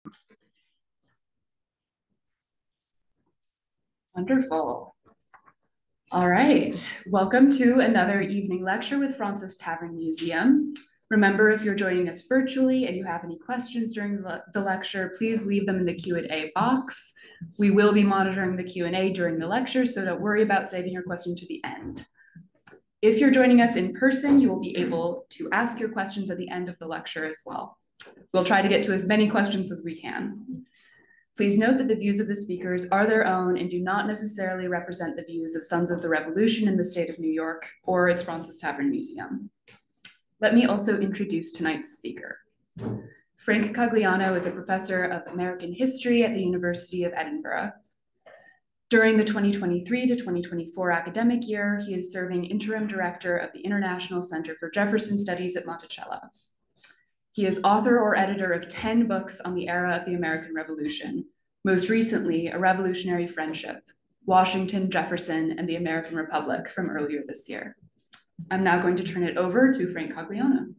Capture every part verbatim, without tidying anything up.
Wonderful. All right, welcome to another evening lecture with Fraunces Tavern Museum. Remember, if you're joining us virtually and you have any questions during the, the lecture, please leave them in the Q and A box. We will be monitoring the Q and A during the lecture, so don't worry about saving your question to the end. If you're joining us in person, you will be able to ask your questions at the end of the lecture as well. We'll try to get to as many questions as we can. Please note that the views of the speakers are their own and do not necessarily represent the views of Sons of the Revolution in the state of New York or its Fraunces Tavern Museum. Let me also introduce tonight's speaker. Frank Cagliano is a professor of American history at the University of Edinburgh. During the twenty twenty-three to twenty twenty-four academic year, he is serving interim director of the International Center for Jefferson Studies at Monticello. He is author or editor of ten books on the era of the American Revolution, most recently, A Revolutionary Friendship, Washington, Jefferson, and the American Republic from earlier this year. I'm now going to turn it over to Frank Cagliano.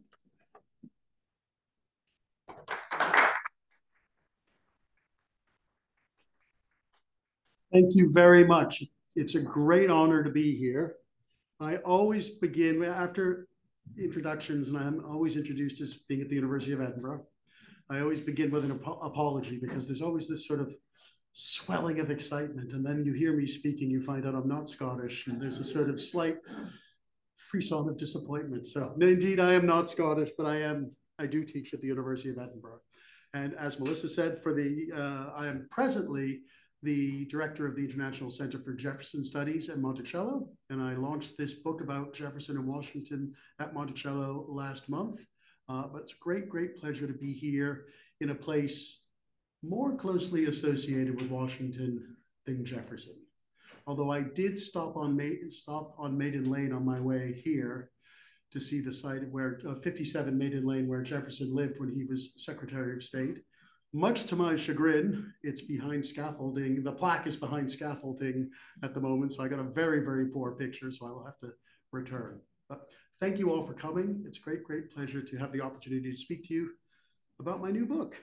Thank you very much. It's a great honor to be here. I always begin after introductions, and I'm always introduced as being at the University of Edinburgh. I always begin with an ap apology because there's always this sort of swelling of excitement, and then you hear me speaking, you find out I'm not Scottish, and there's a sort of slight frisson of disappointment. So indeed, I am not Scottish, but I am. I do teach at the University of Edinburgh, and as Melissa said, for the uh, I am presently the director of the International Center for Jefferson Studies at Monticello, and I launched this book about Jefferson and Washington at Monticello last month. Uh, but it's a great, great pleasure to be here in a place more closely associated with Washington than Jefferson. Although I did stop on, Ma stop on Maiden Lane on my way here to see the site where uh, fifty-seven Maiden Lane, where Jefferson lived when he was Secretary of State. Much to my chagrin, it's behind scaffolding. The plaque is behind scaffolding at the moment, so I got a very, very poor picture, so I will have to return. But thank you all for coming. It's a great, great pleasure to have the opportunity to speak to you about my new book.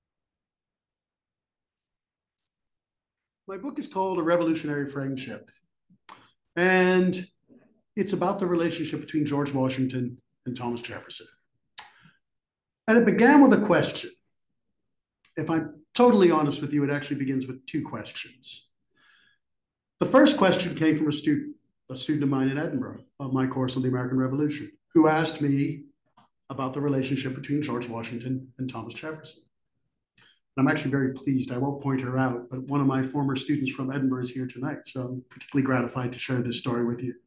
My book is called A Revolutionary Friendship, and it's about the relationship between George Washington and Thomas Jefferson. And it began with a question. If I'm totally honest with you, it actually begins with two questions. The first question came from a student, a student of mine in Edinburgh, of my course on the American Revolution, who asked me about the relationship between George Washington and Thomas Jefferson. And I'm actually very pleased. I won't point her out, but one of my former students from Edinburgh is here tonight, so I'm particularly gratified to share this story with you.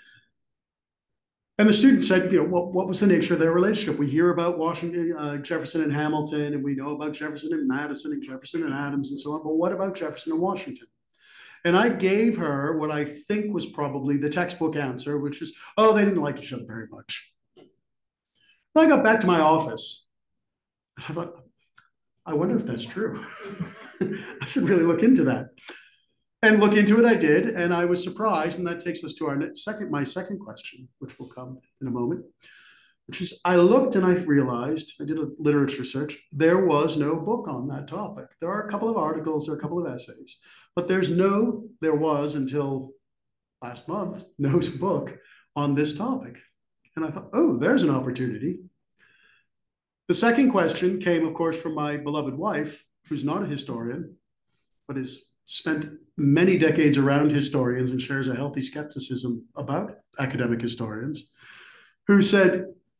And the student said, you know, what, what was the nature of their relationship? We hear about Washington, uh, Jefferson and Hamilton, and we know about Jefferson and Madison and Jefferson and Adams and so on, but what about Jefferson and Washington? And I gave her what I think was probably the textbook answer, which is, oh, they didn't like each other very much. When I got back to my office, I thought, I wonder if that's true. I should really look into that. And look into it I did, and I was surprised, and that takes us to our second, my second question, which will come in a moment, which is I looked and I realized, I did a literature search, there was no book on that topic. There are a couple of articles, there are a couple of essays, but there's no, there was until last month, no book on this topic. And I thought, oh, there's an opportunity. The second question came, of course, from my beloved wife, who's not a historian, but is spent many decades around historians and shares a healthy skepticism about academic historians, who said,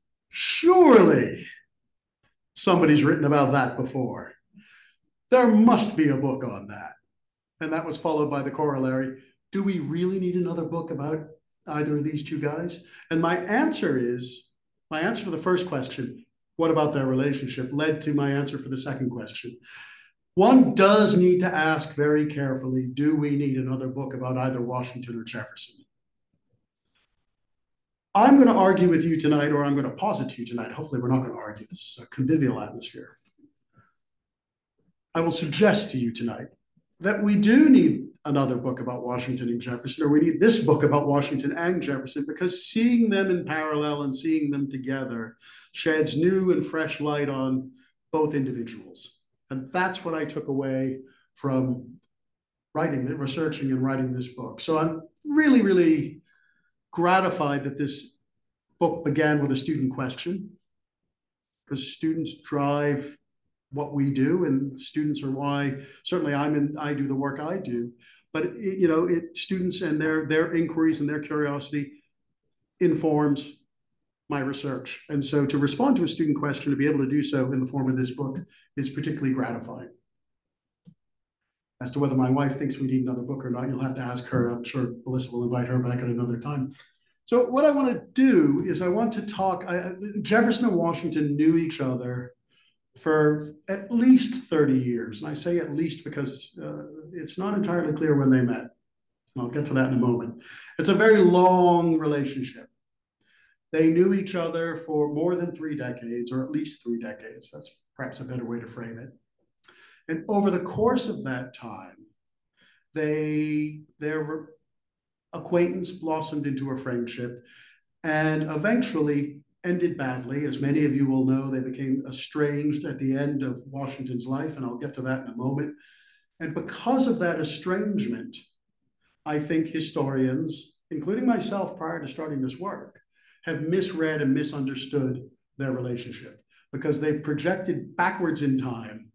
surely somebody's written about that before. There must be a book on that. And that was followed by the corollary, do we really need another book about either of these two guys? And my answer is, my answer to the first question, what about their relationship, led to my answer for the second question. One does need to ask very carefully, do we need another book about either Washington or Jefferson? I'm going to argue with you tonight, or I'm going to posit to you tonight. Hopefully we're not going to argue. This is a convivial atmosphere. I will suggest to you tonight that we do need another book about Washington and Jefferson, or we need this book about Washington and Jefferson, because seeing them in parallel and seeing them together sheds new and fresh light on both individuals. And that's what I took away from writing, researching and writing this book. So I'm really, really gratified that this book began with a student question, because students drive what we do, and students are why certainly I'm in, I do the work I do. But it, you know, it students and their their inquiries and their curiosity informs my research. And so to respond to a student question, to be able to do so in the form of this book, is particularly gratifying. As to whether my wife thinks we need another book or not, you'll have to ask her. I'm sure Melissa will invite her back at another time. So what I want to do is I want to talk, I, Jefferson and Washington knew each other for at least thirty years. And I say at least because uh, it's not entirely clear when they met. And I'll get to that in a moment. It's a very long relationship. They knew each other for more than three decades, or at least three decades. That's perhaps a better way to frame it. And over the course of that time, they, their acquaintance blossomed into a friendship and eventually ended badly. As many of you will know, they became estranged at the end of Washington's life, and I'll get to that in a moment. And because of that estrangement, I think historians, including myself prior to starting this work, have misread and misunderstood their relationship, because they projected backwards in time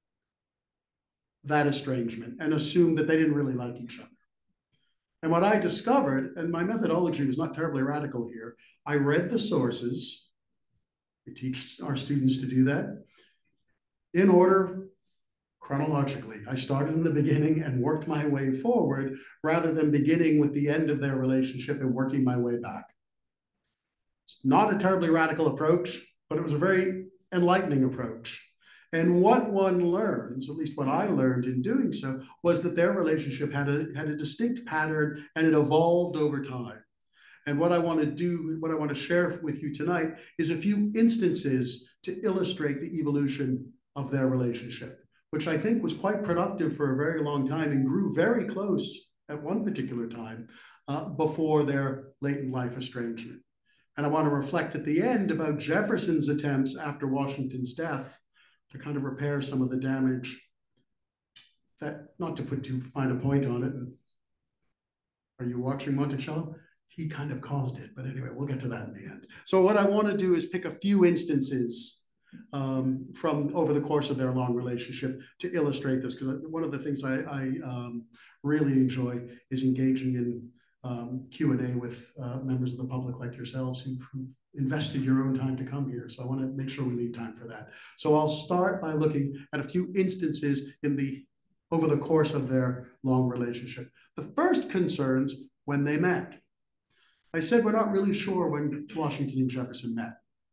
that estrangement and assumed that they didn't really like each other. And what I discovered, and my methodology was not terribly radical here, I read the sources. We teach our students to do that in order, chronologically. I started in the beginning and worked my way forward, rather than beginning with the end of their relationship and working my way back. It's not a terribly radical approach, but it was a very enlightening approach. And what one learns, at least what I learned in doing so, was that their relationship had a, had a distinct pattern, and it evolved over time. And what I want to do, what I want to share with you tonight, is a few instances to illustrate the evolution of their relationship, which I think was quite productive for a very long time and grew very close at one particular time uh, before their late in life estrangement. And I want to reflect at the end about Jefferson's attempts after Washington's death to kind of repair some of the damage that, not to put too fine a point on it. And are you watching Monticello? He kind of caused it, but anyway, we'll get to that in the end. So what I want to do is pick a few instances um, from over the course of their long relationship to illustrate this, because one of the things I, I um, really enjoy is engaging in um, Q and A with uh, members of the public like yourselves who've, who've invested your own time to come here. So I want to make sure we leave time for that. So I'll start by looking at a few instances in the over the course of their long relationship. The first concerns when they met. I said we're not really sure when Washington and Jefferson met.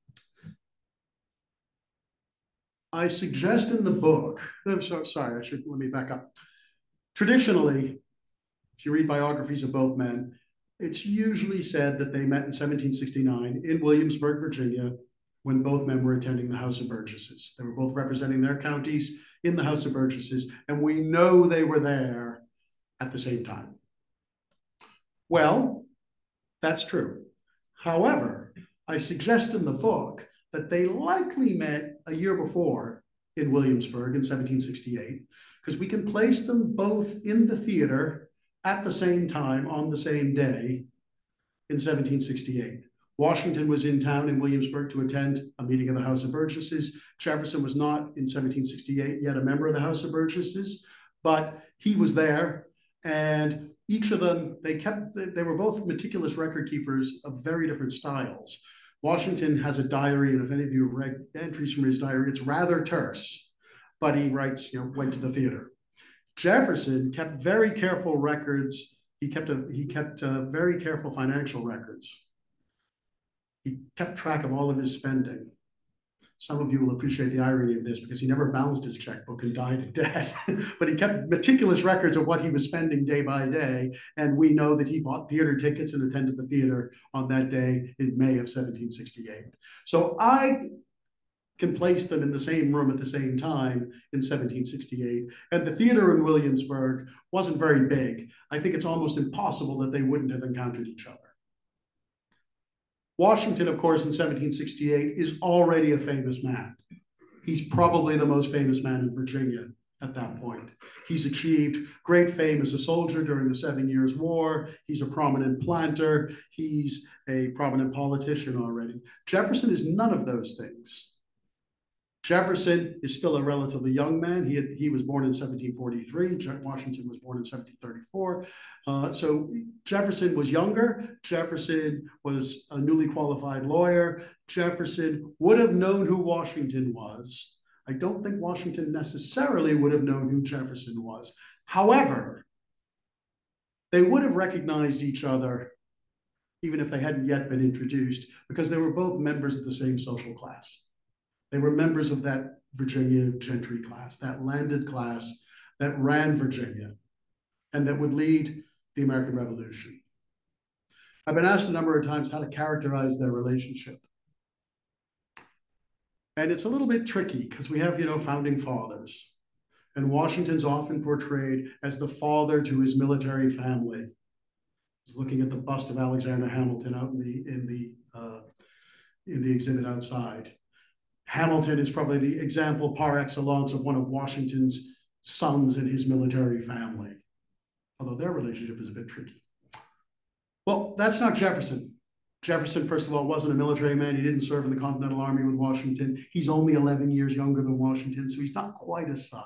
I suggest in the book, I'm so, sorry, I should, let me back up. Traditionally, if you read biographies of both men, it's usually said that they met in seventeen sixty-nine in Williamsburg, Virginia, when both men were attending the House of Burgesses. They were both representing their counties in the House of Burgesses, and we know they were there at the same time. Well, that's true. However, I suggest in the book that they likely met a year before in Williamsburg in seventeen sixty-eight, because we can place them both in the theater at the same time on the same day in seventeen sixty-eight. Washington was in town in Williamsburg to attend a meeting of the House of Burgesses. Jefferson was not in seventeen sixty-eight yet a member of the House of Burgesses, but he was there, and each of them, they kept, they were both meticulous record keepers of very different styles. Washington has a diary, and if any of you have read entries from his diary, it's rather terse, but he writes, you know, went to the theater. Jefferson kept very careful records. He kept a, he kept a very careful financial records. He kept track of all of his spending. Some of you will appreciate the irony of this, because he never balanced his checkbook and died in debt. But he kept meticulous records of what he was spending day by day. And we know that he bought theater tickets and attended the theater on that day in May of seventeen sixty-eight. So I can place them in the same room at the same time in seventeen sixty-eight. And the theater in Williamsburg wasn't very big. I think it's almost impossible that they wouldn't have encountered each other. Washington, of course, in seventeen sixty-eight is already a famous man. He's probably the most famous man in Virginia at that point. He's achieved great fame as a soldier during the Seven Years' War. He's a prominent planter. He's a prominent politician already. Jefferson is none of those things. Jefferson is still a relatively young man. He, had, he was born in seventeen forty-three. Washington was born in seventeen thirty-four. Uh, so Jefferson was younger. Jefferson was a newly qualified lawyer. Jefferson would have known who Washington was. I don't think Washington necessarily would have known who Jefferson was. However, they would have recognized each other, even if they hadn't yet been introduced, because they were both members of the same social class. They were members of that Virginia gentry class, that landed class that ran Virginia and that would lead the American Revolution. I've been asked a number of times how to characterize their relationship. And it's a little bit tricky because we have, you know, founding fathers. And Washington's often portrayed as the father to his military family. I was looking at the bust of Alexander Hamilton out in the, in the, uh, in the exhibit outside. Hamilton is probably the example par excellence of one of Washington's sons in his military family, although their relationship is a bit tricky. Well, that's not Jefferson. Jefferson, first of all, wasn't a military man. He didn't serve in the Continental Army with Washington. He's only eleven years younger than Washington, so he's not quite a son.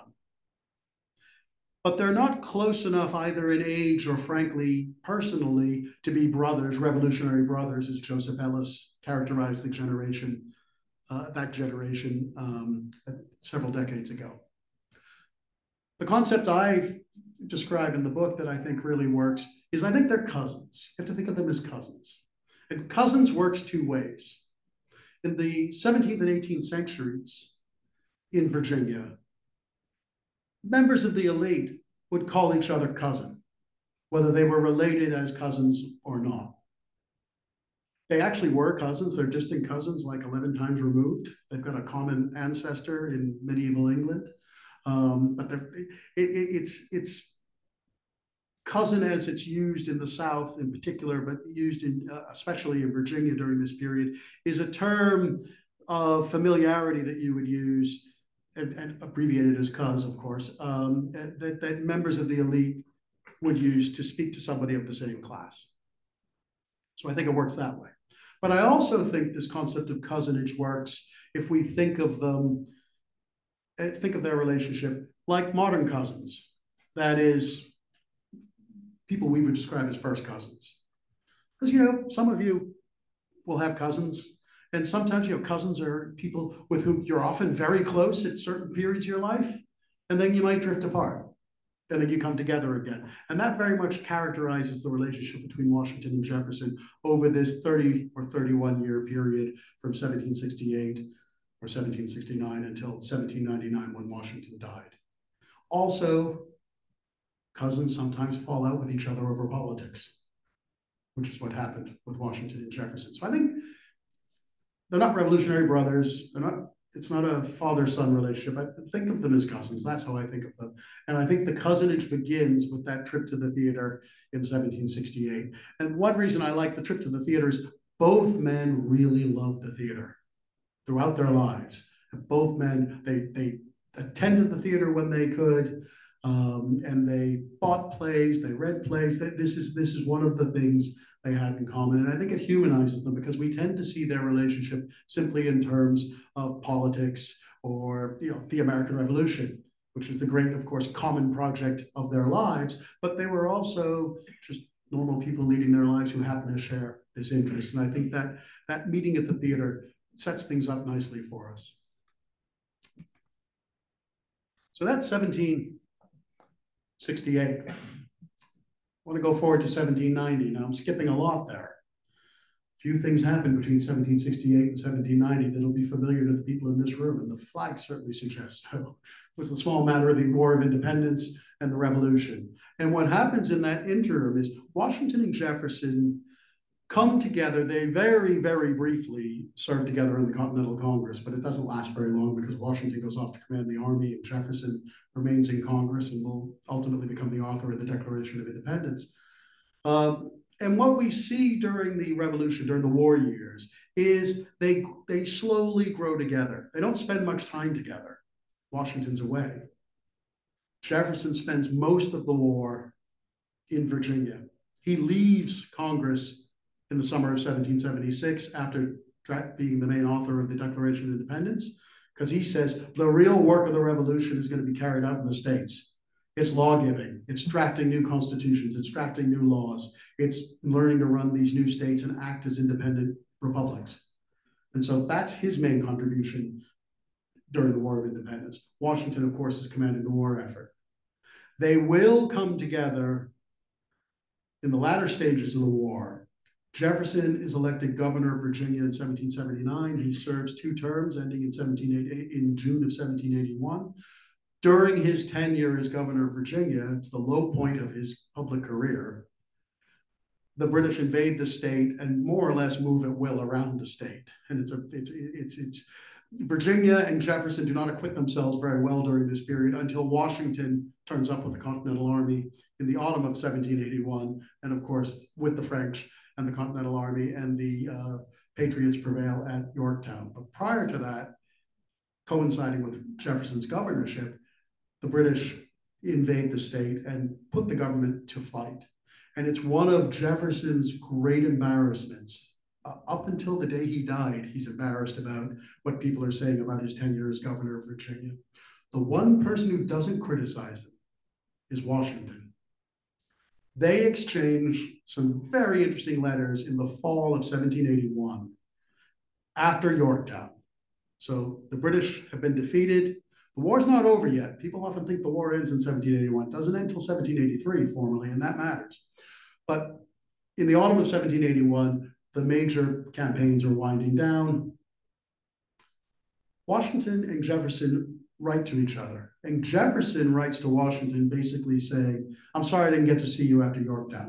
But they're not close enough either in age or, frankly, personally, to be brothers, revolutionary brothers, as Joseph Ellis characterized the generation Uh, that generation um, several decades ago. The concept I describe in the book that I think really works is I think they're cousins. You have to think of them as cousins. And cousins works two ways. In the seventeenth and eighteenth centuries in Virginia, members of the elite would call each other cousin, whether they were related as cousins or not. They actually were cousins. They're distant cousins, like eleven times removed. They've got a common ancestor in medieval England. Um, but it, it, it's, it's cousin as it's used in the South in particular, but used in, uh, especially in Virginia during this period, is a term of familiarity that you would use, and, and abbreviated as cuz, of course, um, that, that members of the elite would use to speak to somebody of the same class. So I think it works that way. But I also think this concept of cousinage works if we think of them, think of their relationship like modern cousins. That is, people we would describe as first cousins. Because, you know, some of you will have cousins, and sometimes, you know, cousins are people with whom you're often very close at certain periods of your life, and then you might drift apart. And then you come together again. And that very much characterizes the relationship between Washington and Jefferson over this thirty or thirty-one year period from seventeen sixty-eight or seventeen sixty-nine until seventeen ninety-nine when Washington died. Also, cousins sometimes fall out with each other over politics, which is what happened with Washington and Jefferson. So I think they're not revolutionary brothers. They're not It's not a father-son relationship. I think of them as cousins. That's how I think of them. And I think the cousinage begins with that trip to the theater in seventeen sixty-eight. And one reason I like the trip to the theater is both men really loved the theater throughout their lives. And both men, they, they attended the theater when they could, um, and they bought plays, they read plays. This is, this is one of the things they had in common. And I think it humanizes them because we tend to see their relationship simply in terms of politics or, you know, the American Revolution, which is the great, of course, common project of their lives. But they were also just normal people leading their lives who happen to share this interest. And I think that that meeting at the theater sets things up nicely for us. So that's seventeen sixty-eight. I want to go forward to seventeen ninety. Now I'm skipping a lot there. Few things happened between seventeen sixty-eight and seventeen ninety that'll be familiar to the people in this room, and the flag certainly suggests so. It was the small matter of the War of Independence and the Revolution. And what happens in that interim is Washington and Jefferson come together. They very, very briefly serve together in the Continental Congress, but it doesn't last very long because Washington goes off to command the army and Jefferson remains in Congress and will ultimately become the author of the Declaration of Independence. Um, and what we see during the Revolution, during the war years, is they, they slowly grow together. They don't spend much time together. Washington's away. Jefferson spends most of the war in Virginia. He leaves Congress in the summer of seventeen seventy-six after being the main author of the Declaration of Independence, because he says the real work of the revolution is going to be carried out in the states. It's law-giving, it's drafting new constitutions, it's drafting new laws, it's learning to run these new states and act as independent republics. And so that's his main contribution during the War of Independence. Washington, of course, is commanding the war effort. They will come together in the latter stages of the war. Jefferson is elected governor of Virginia in seventeen seventy-nine. He serves two terms ending in, in June of seventeen eighty-one. During his tenure as governor of Virginia, it's the low point of his public career, the British invade the state and more or less move at will around the state. And it's a, it's, it's, it's, Virginia and Jefferson do not acquit themselves very well during this period until Washington turns up with the Continental Army in the autumn of seventeen eighty-one. And of course, with the French and the Continental Army, and the uh, Patriots prevail at Yorktown. But prior to that, coinciding with Jefferson's governorship, the British invade the state and put the government to flight. And it's one of Jefferson's great embarrassments. Uh, up until the day he died, he's embarrassed about what people are saying about his tenure as governor of Virginia. The one person who doesn't criticize him is Washington. They exchange some very interesting letters in the fall of seventeen eighty-one after Yorktown. So the British have been defeated. The war's not over yet. People often think the war ends in seventeen eighty-one. It doesn't end until seventeen eighty-three formally, and that matters. But in the autumn of seventeen eighty-one, the major campaigns are winding down. Washington and Jefferson write to each other. And Jefferson writes to Washington basically saying, I'm sorry I didn't get to see you after Yorktown.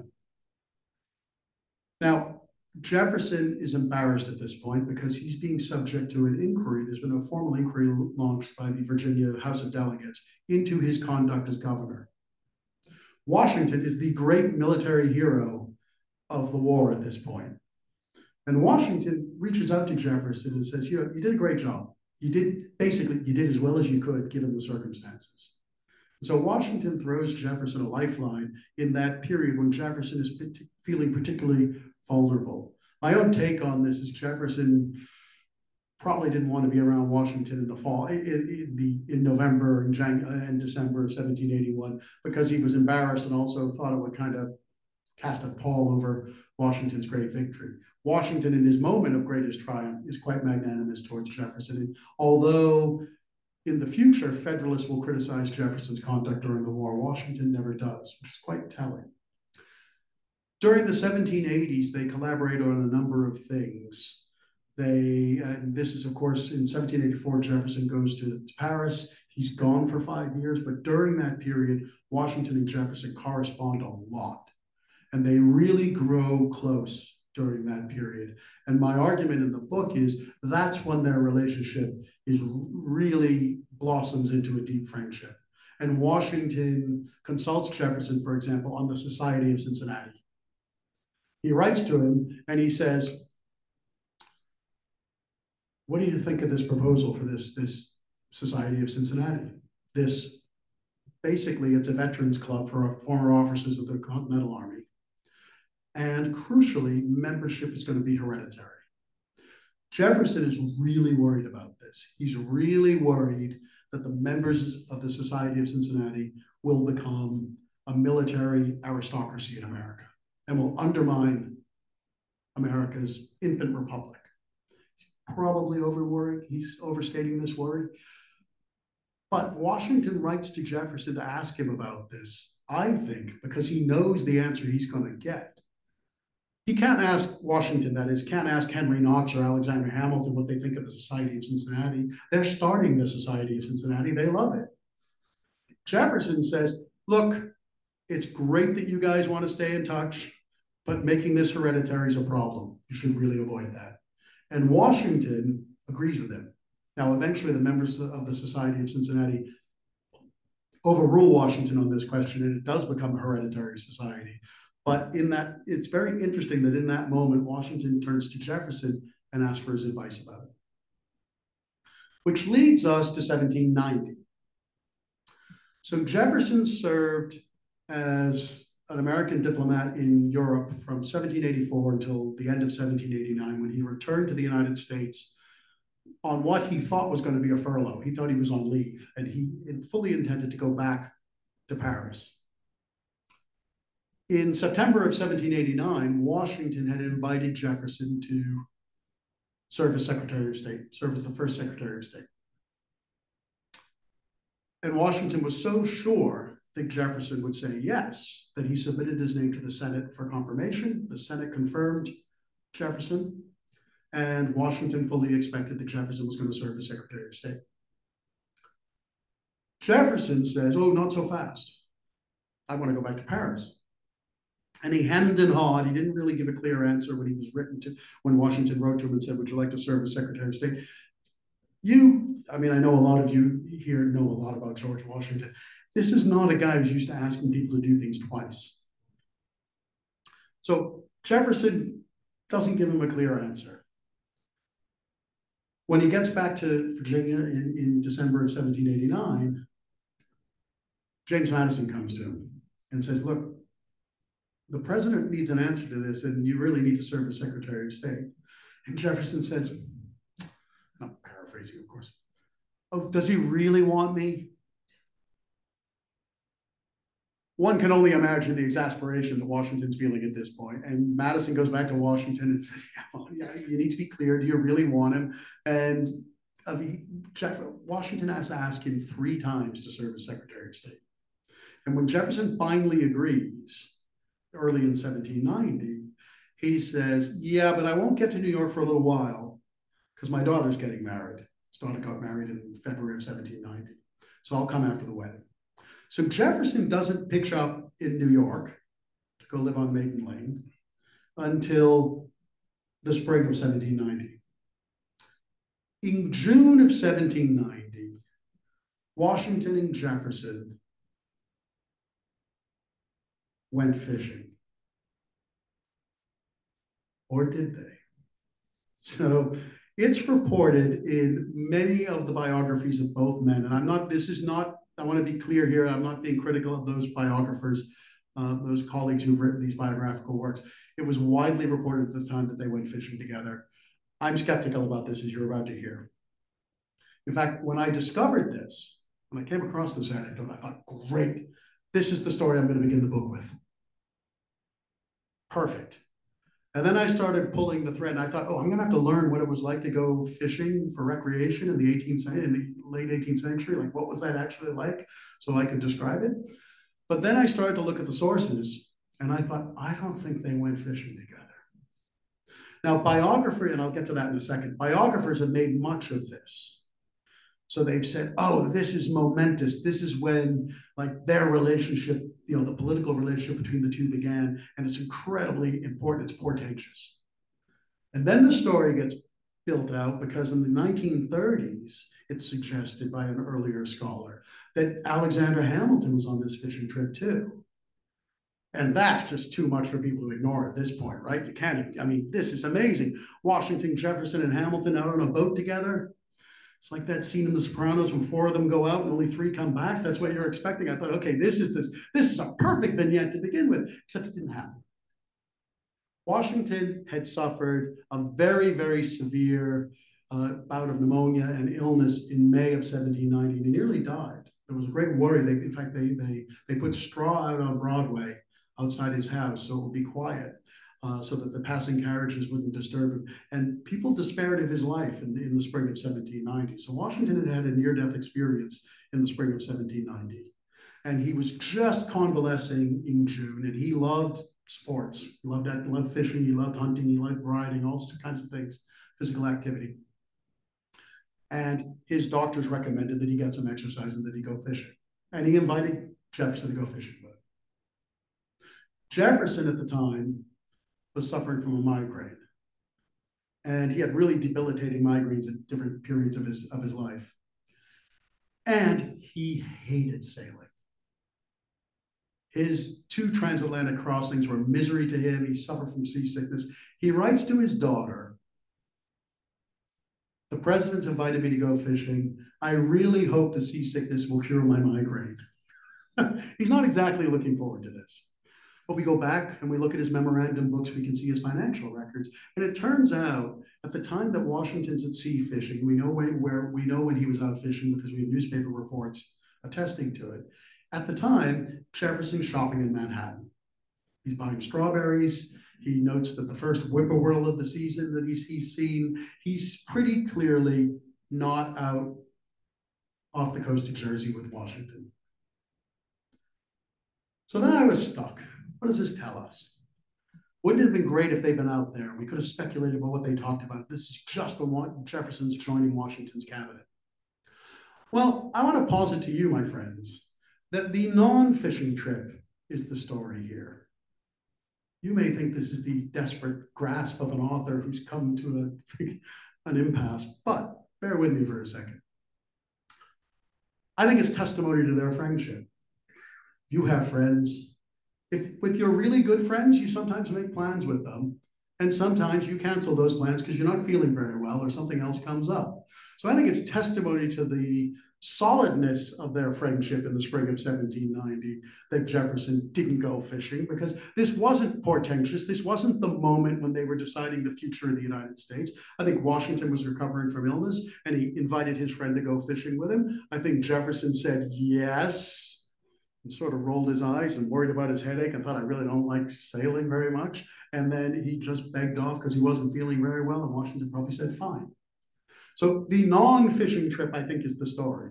Now, Jefferson is embarrassed at this point because he's being subject to an inquiry. There's been a formal inquiry launched by the Virginia House of Delegates into his conduct as governor. Washington is the great military hero of the war at this point. And Washington reaches out to Jefferson and says, you know, you did a great job. You did, basically, you did as well as you could given the circumstances. So Washington throws Jefferson a lifeline in that period when Jefferson is feeling particularly vulnerable. My own take on this is Jefferson probably didn't want to be around Washington in the fall, in, in, the, in November and, January, and December of seventeen eighty-one, because he was embarrassed and also thought it would kind of cast a pall over Washington's great victory. Washington, in his moment of greatest triumph, is quite magnanimous towards Jefferson. And although in the future, Federalists will criticize Jefferson's conduct during the war, Washington never does, which is quite telling. During the seventeen eighties, they collaborate on a number of things. They, and this is, of course, in seventeen eighty-four, Jefferson goes to, to Paris. He's gone for five years, but during that period, Washington and Jefferson correspond a lot. And they really grow close during that period. And my argument in the book is that's when their relationship is really blossoms into a deep friendship. And Washington consults Jefferson, for example, on the Society of Cincinnati. He writes to him and he says, what do you think of this proposal for this, this Society of Cincinnati? This, basically, it's a veterans club for former officers of the Continental Army. And crucially, membership is going to be hereditary. Jefferson is really worried about this. He's really worried that the members of the Society of Cincinnati will become a military aristocracy in America and will undermine America's infant republic. He's probably over worried. He's overstating this worry. But Washington writes to Jefferson to ask him about this, I think, because he knows the answer he's going to get. He can't ask Washington, that is, can't ask Henry Knox or Alexander Hamilton what they think of the Society of Cincinnati. They're starting the Society of Cincinnati. They love it. Jefferson says, look, it's great that you guys want to stay in touch, but making this hereditary is a problem. You should really avoid that. And Washington agrees with him. Now, eventually, the members of the Society of Cincinnati overrule Washington on this question, and it does become a hereditary society. But in that, it's very interesting that in that moment, Washington turns to Jefferson and asked for his advice about it. Which leads us to seventeen ninety. So Jefferson served as an American diplomat in Europe from seventeen eighty-four until the end of seventeen eighty-nine, when he returned to the United States on what he thought was going to be a furlough. He thought he was on leave, and he fully intended to go back to Paris. In September of seventeen eighty-nine, Washington had invited Jefferson to serve as Secretary of State, serve as the first Secretary of State. And Washington was so sure that Jefferson would say yes, that he submitted his name to the Senate for confirmation. The Senate confirmed Jefferson, and Washington fully expected that Jefferson was going to serve as Secretary of State. Jefferson says, oh, not so fast. I want to go back to Paris. And he hemmed and hawed. He didn't really give a clear answer when he was written to, when Washington wrote to him and said, would you like to serve as Secretary of State? You, I mean, I know a lot of you here know a lot about George Washington. This is not a guy who's used to asking people to do things twice. So Jefferson doesn't give him a clear answer. When he gets back to Virginia in, in December of seventeen eighty-nine, James Madison comes to him and says, look, the president needs an answer to this, and you really need to serve as Secretary of State. And Jefferson says, I'm paraphrasing, of course, oh, does he really want me? One can only imagine the exasperation that Washington's feeling at this point. And Madison goes back to Washington and says, yeah, well, yeah, you need to be clear. Do you really want him? And uh, Jeff, Washington has to ask him three times to serve as Secretary of State. And when Jefferson finally agrees, early in seventeen ninety, he says, yeah, but I won't get to New York for a little while because my daughter's getting married. His daughter got married in February of seventeen ninety. So I'll come after the wedding. So Jefferson doesn't pitch up in New York to go live on Maiden Lane until the spring of seventeen ninety. In June of seventeen ninety, Washington and Jefferson went fishing. Or did they? So it's reported in many of the biographies of both men, and I'm not, this is not, I want to be clear here, I'm not being critical of those biographers, uh, those colleagues who've written these biographical works. It was widely reported at the time that they went fishing together. I'm skeptical about this, as you're about to hear. In fact, when I discovered this, when I came across this anecdote, I thought, great, this is the story I'm going to begin the book with. Perfect. And then I started pulling the thread, and I thought, oh, I'm going to have to learn what it was like to go fishing for recreation in the eighteenth century, in the late eighteenth century. Like, what was that actually like, so I could describe it? But then I started to look at the sources, and I thought, I don't think they went fishing together. Now, biography, and I'll get to that in a second, biographers have made much of this. So they've said, oh, this is momentous. This is when, like, their relationship, you know, the political relationship between the two began, and it's incredibly important. It's portentous. And then the story gets built out because in the nineteen thirties, it's suggested by an earlier scholar that Alexander Hamilton was on this fishing trip too. And that's just too much for people to ignore at this point, right? You can't, I mean, this is amazing. Washington, Jefferson, and Hamilton out on a boat together. It's like that scene in The Sopranos when four of them go out and only three come back. That's what you're expecting. I thought, okay, this is this, this is a perfect vignette to begin with, except it didn't happen. Washington had suffered a very, very severe uh, bout of pneumonia and illness in May of seventeen ninety, and he nearly died. There was a great worry. They, in fact, they, they, they put straw out on Broadway outside his house so it would be quiet. Uh, so that the passing carriages wouldn't disturb him. And people despaired of his life in the, in the spring of seventeen ninety. So Washington had had a near-death experience in the spring of seventeen ninety. And he was just convalescing in June, and he loved sports. He loved, he loved fishing, he loved hunting, he loved riding, all kinds of things, physical activity. And his doctors recommended that he get some exercise and that he go fishing. And he invited Jefferson to go fishing with him. Jefferson at the time was suffering from a migraine. And he had really debilitating migraines at different periods of his, of his life. And he hated sailing. His two transatlantic crossings were misery to him. He suffered from seasickness. He writes to his daughter The president's invited me to go fishing. I really hope the seasickness will cure my migraine. He's not exactly looking forward to this. But we go back and we look at his memorandum books, we can see his financial records. And it turns out at the time that Washington's at sea fishing, we know when, where we know when he was out fishing because we have newspaper reports attesting to it. At the time, Jefferson's shopping in Manhattan. He's buying strawberries. He notes that the first whippoorwill of the season that he's, he's seen, he's pretty clearly not out off the coast of Jersey with Washington. So then I was stuck. What does this tell us? Wouldn't it have been great if they'd been out there? We could have speculated about what they talked about. This is just the one Jefferson's joining Washington's cabinet. Well, I want to posit to you, my friends, that the non-fishing trip is the story here. You may think this is the desperate grasp of an author who's come to a, an impasse, but bear with me for a second. I think it's testimony to their friendship. You have friends. If with your really good friends, you sometimes make plans with them, and sometimes you cancel those plans because you're not feeling very well or something else comes up. So I think it's testimony to the solidness of their friendship in the spring of seventeen ninety that Jefferson didn't go fishing, because this wasn't portentous. This wasn't the moment when they were deciding the future of the United States. I think Washington was recovering from illness and he invited his friend to go fishing with him. I think Jefferson said yes, and sort of rolled his eyes and worried about his headache and thought, I really don't like sailing very much. And then he just begged off because he wasn't feeling very well, and Washington probably said, fine. So the non-fishing trip, I think, is the story.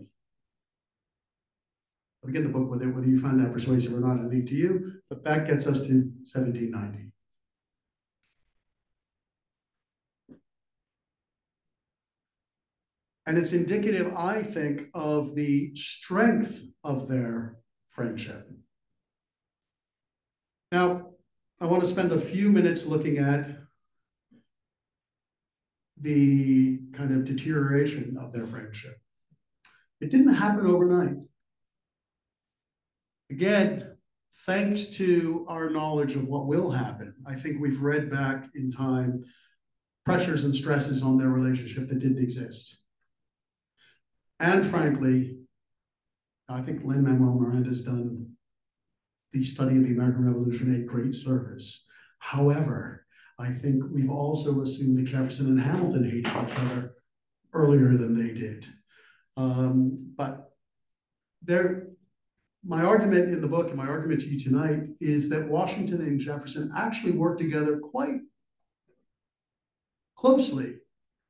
I'll begin the book with it, whether you find that persuasive or not, I leave to you, but that gets us to seventeen ninety. And it's indicative, I think, of the strength of their friendship. Now, I want to spend a few minutes looking at the kind of deterioration of their friendship. It didn't happen overnight. Again, thanks to our knowledge of what will happen, I think we've read back in time pressures and stresses on their relationship that didn't exist. And frankly, I think Lin-Manuel Miranda's done the study of the American Revolution a great service. However, I think we've also assumed that Jefferson and Hamilton hated each other earlier than they did. Um, but there, my argument in the book and my argument to you tonight is that Washington and Jefferson actually worked together quite closely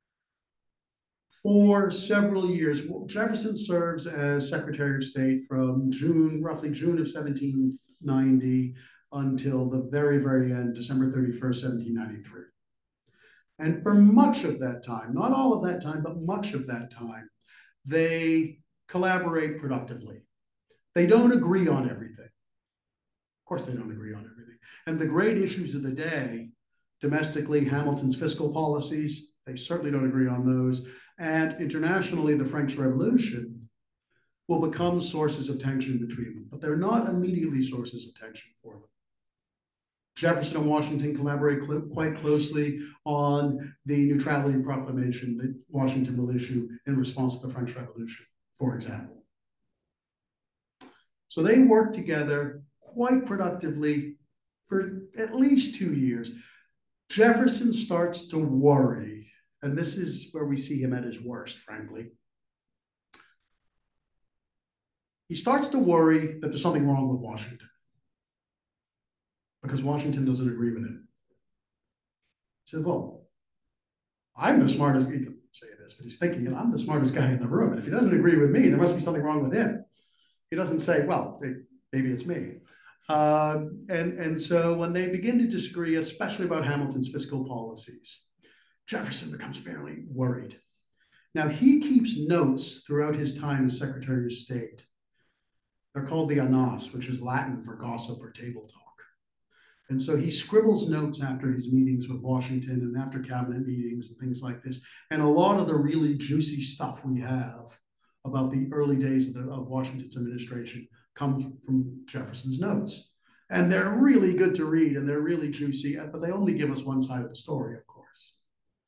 for several years. Jefferson serves as Secretary of State from June, roughly June of seventeen ninety until the very, very end, December thirty-first, seventeen ninety-three. And for much of that time, not all of that time, but much of that time, they collaborate productively. They don't agree on everything. Of course, they don't agree on everything. And the great issues of the day, domestically, Hamilton's fiscal policies, they certainly don't agree on those. And internationally, the French Revolution will become sources of tension between them, but they're not immediately sources of tension for them. Jefferson and Washington collaborate cl- quite closely on the Neutrality Proclamation that Washington will issue in response to the French Revolution, for example. So they work together quite productively for at least two years. Jefferson starts to worry, and this is where we see him at his worst, frankly. He starts to worry that there's something wrong with Washington because Washington doesn't agree with him. He says, well, I'm the smartest, he doesn't say this, but he's thinking, I'm the smartest guy in the room. And if he doesn't agree with me, there must be something wrong with him. He doesn't say, well, it, maybe it's me. Uh, and, and so when they begin to disagree, especially about Hamilton's fiscal policies, Jefferson becomes fairly worried. Now, he keeps notes throughout his time as Secretary of State. They're called the Annales, which is Latin for gossip or table talk. And so he scribbles notes after his meetings with Washington and after cabinet meetings and things like this. And a lot of the really juicy stuff we have about the early days of, the, of Washington's administration comes from Jefferson's notes. And they're really good to read and they're really juicy, but they only give us one side of the story, of course.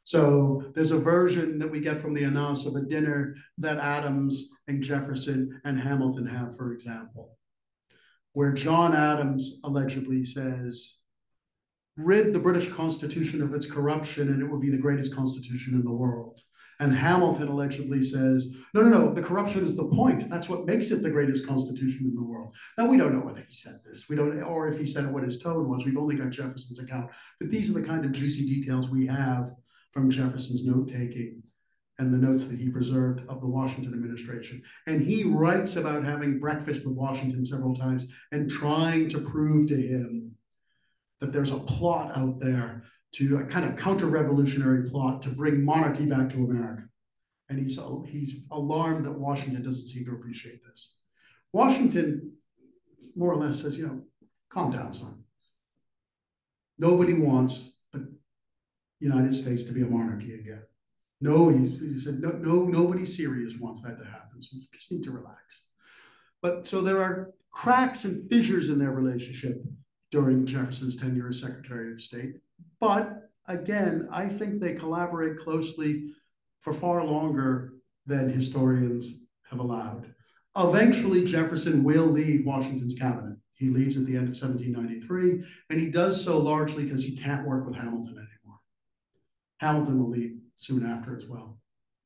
So there's a version that we get from the annals of a dinner that Adams and Jefferson and Hamilton have, for example, where John Adams allegedly says, rid the British Constitution of its corruption and it will be the greatest constitution in the world. And Hamilton allegedly says, no, no, no, the corruption is the point. That's what makes it the greatest constitution in the world. Now, we don't know whether he said this. We don't, or if he said what his tone was. We've only got Jefferson's account. But these are the kind of juicy details we have from Jefferson's note-taking and the notes that he preserved of the Washington administration. And he writes about having breakfast with Washington several times and trying to prove to him that there's a plot out there, to a kind of counter-revolutionary plot to bring monarchy back to America. And he's, he's alarmed that Washington doesn't seem to appreciate this. Washington more or less says, you know, calm down, son. Nobody wants the United States to be a monarchy again. No, he, he said, no, no, nobody serious wants that to happen. So you just need to relax. But so there are cracks and fissures in their relationship during Jefferson's tenure as Secretary of State. But again, I think they collaborate closely for far longer than historians have allowed. Eventually, Jefferson will leave Washington's cabinet. He leaves at the end of seventeen ninety-three, and he does so largely because he can't work with Hamilton anymore. Hamilton will leave soon after as well.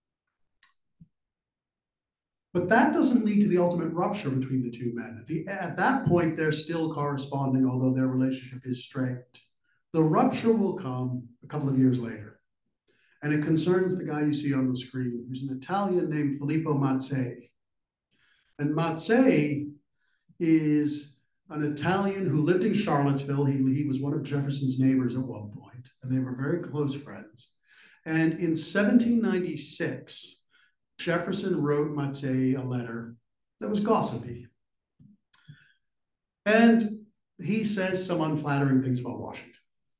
But that doesn't lead to the ultimate rupture between the two men. At, the, at that point, they're still corresponding, although their relationship is strained. The rupture will come a couple of years later. And it concerns the guy you see on the screen, who's an Italian named Filippo Mazzei. And Mazzei is an Italian who lived in Charlottesville. He, he was one of Jefferson's neighbors at one point, and they were very close friends. And in seventeen ninety-six, Jefferson wrote Mazzei a letter that was gossipy. And he says some unflattering things about Washington.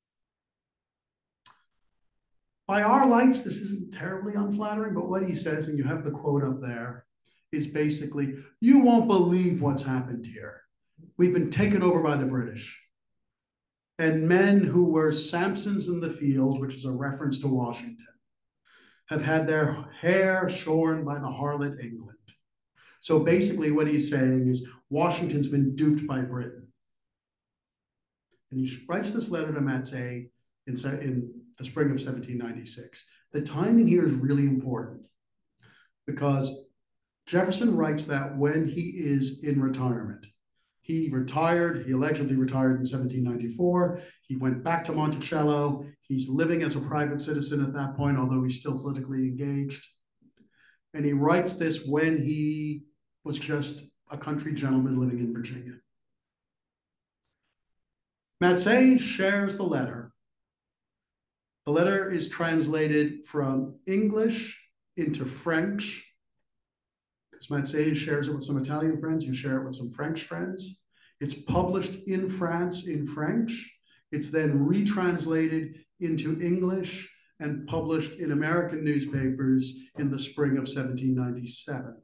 By our lights, this isn't terribly unflattering, but what he says, and you have the quote up there, is basically, you won't believe what's happened here. We've been taken over by the British. And men who were Samsons in the field, which is a reference to Washington, have had their hair shorn by the harlot England. So basically what he's saying is Washington's been duped by Britain. And he writes this letter to Mazzei in, in the spring of seventeen ninety-six. The timing here is really important because Jefferson writes that when he is in retirement. He retired, he allegedly retired in seventeen ninety-four. He went back to Monticello. He's living as a private citizen at that point, although he's still politically engaged. And he writes this when he was just a country gentleman living in Virginia. Mazzei shares the letter. The letter is translated from English into French, because Mazzei shares it with some Italian friends, you share it with some French friends. It's published in France in French. It's then retranslated into English and published in American newspapers in the spring of seventeen ninety-seven.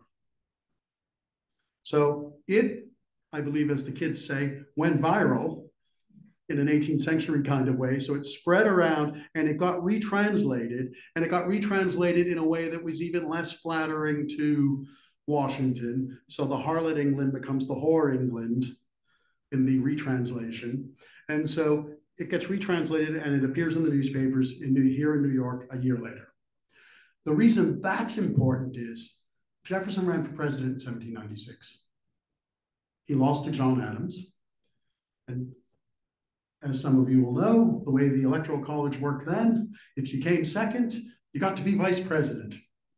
So it, I believe, as the kids say, went viral in an eighteenth century kind of way. So it spread around and it got retranslated, and it got retranslated in a way that was even less flattering to Washington. So the harlot England becomes the whore England in the retranslation. And so it gets retranslated and it appears in the newspapers in New, here in New York a year later. The reason that's important is Jefferson ran for president in seventeen ninety-six. He lost to John Adams. And as some of you will know, the way the Electoral College worked then, if you came second, you got to be vice president.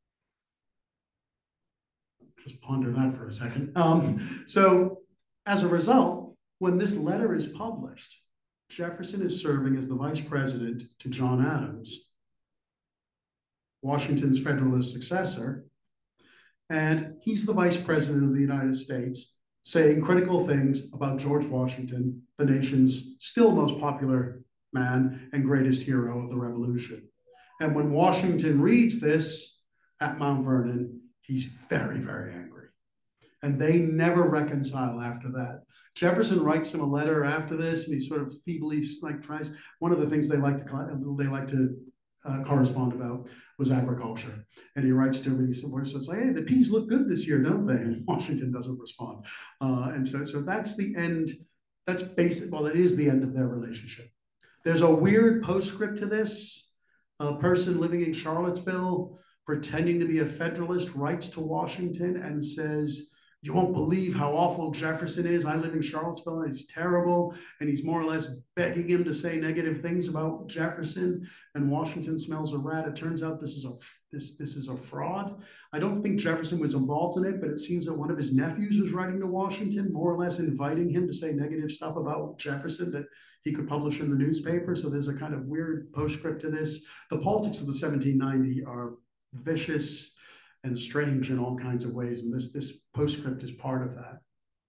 Just ponder that for a second. Um, so as a result, when this letter is published, Jefferson is serving as the vice president to John Adams, Washington's Federalist successor, and he's the vice president of the United States, saying critical things about George Washington, the nation's still most popular man and greatest hero of the Revolution. And when Washington reads this at Mount Vernon, he's very, very angry. And they never reconcile after that. Jefferson writes him a letter after this, and he sort of feebly like tries. One of the things they like to they like to uh, correspond about was agriculture. And he writes to me, he says, hey, the peas look good this year, don't they? And Washington doesn't respond. Uh, and so, so that's the end, that's basic, well, it is the end of their relationship. There's a weird postscript to this. A person living in Charlottesville, pretending to be a Federalist, writes to Washington and says, you won't believe how awful Jefferson is. I live in Charlottesville and he's terrible. And he's more or less begging him to say negative things about Jefferson. And Washington smells a rat. It turns out this is a this this is a fraud. I don't think Jefferson was involved in it, but it seems that one of his nephews was writing to Washington, more or less inviting him to say negative stuff about Jefferson that he could publish in the newspaper. So there's a kind of weird postscript to this. The politics of the seventeen ninety are vicious and strange in all kinds of ways. And this, this postscript is part of that.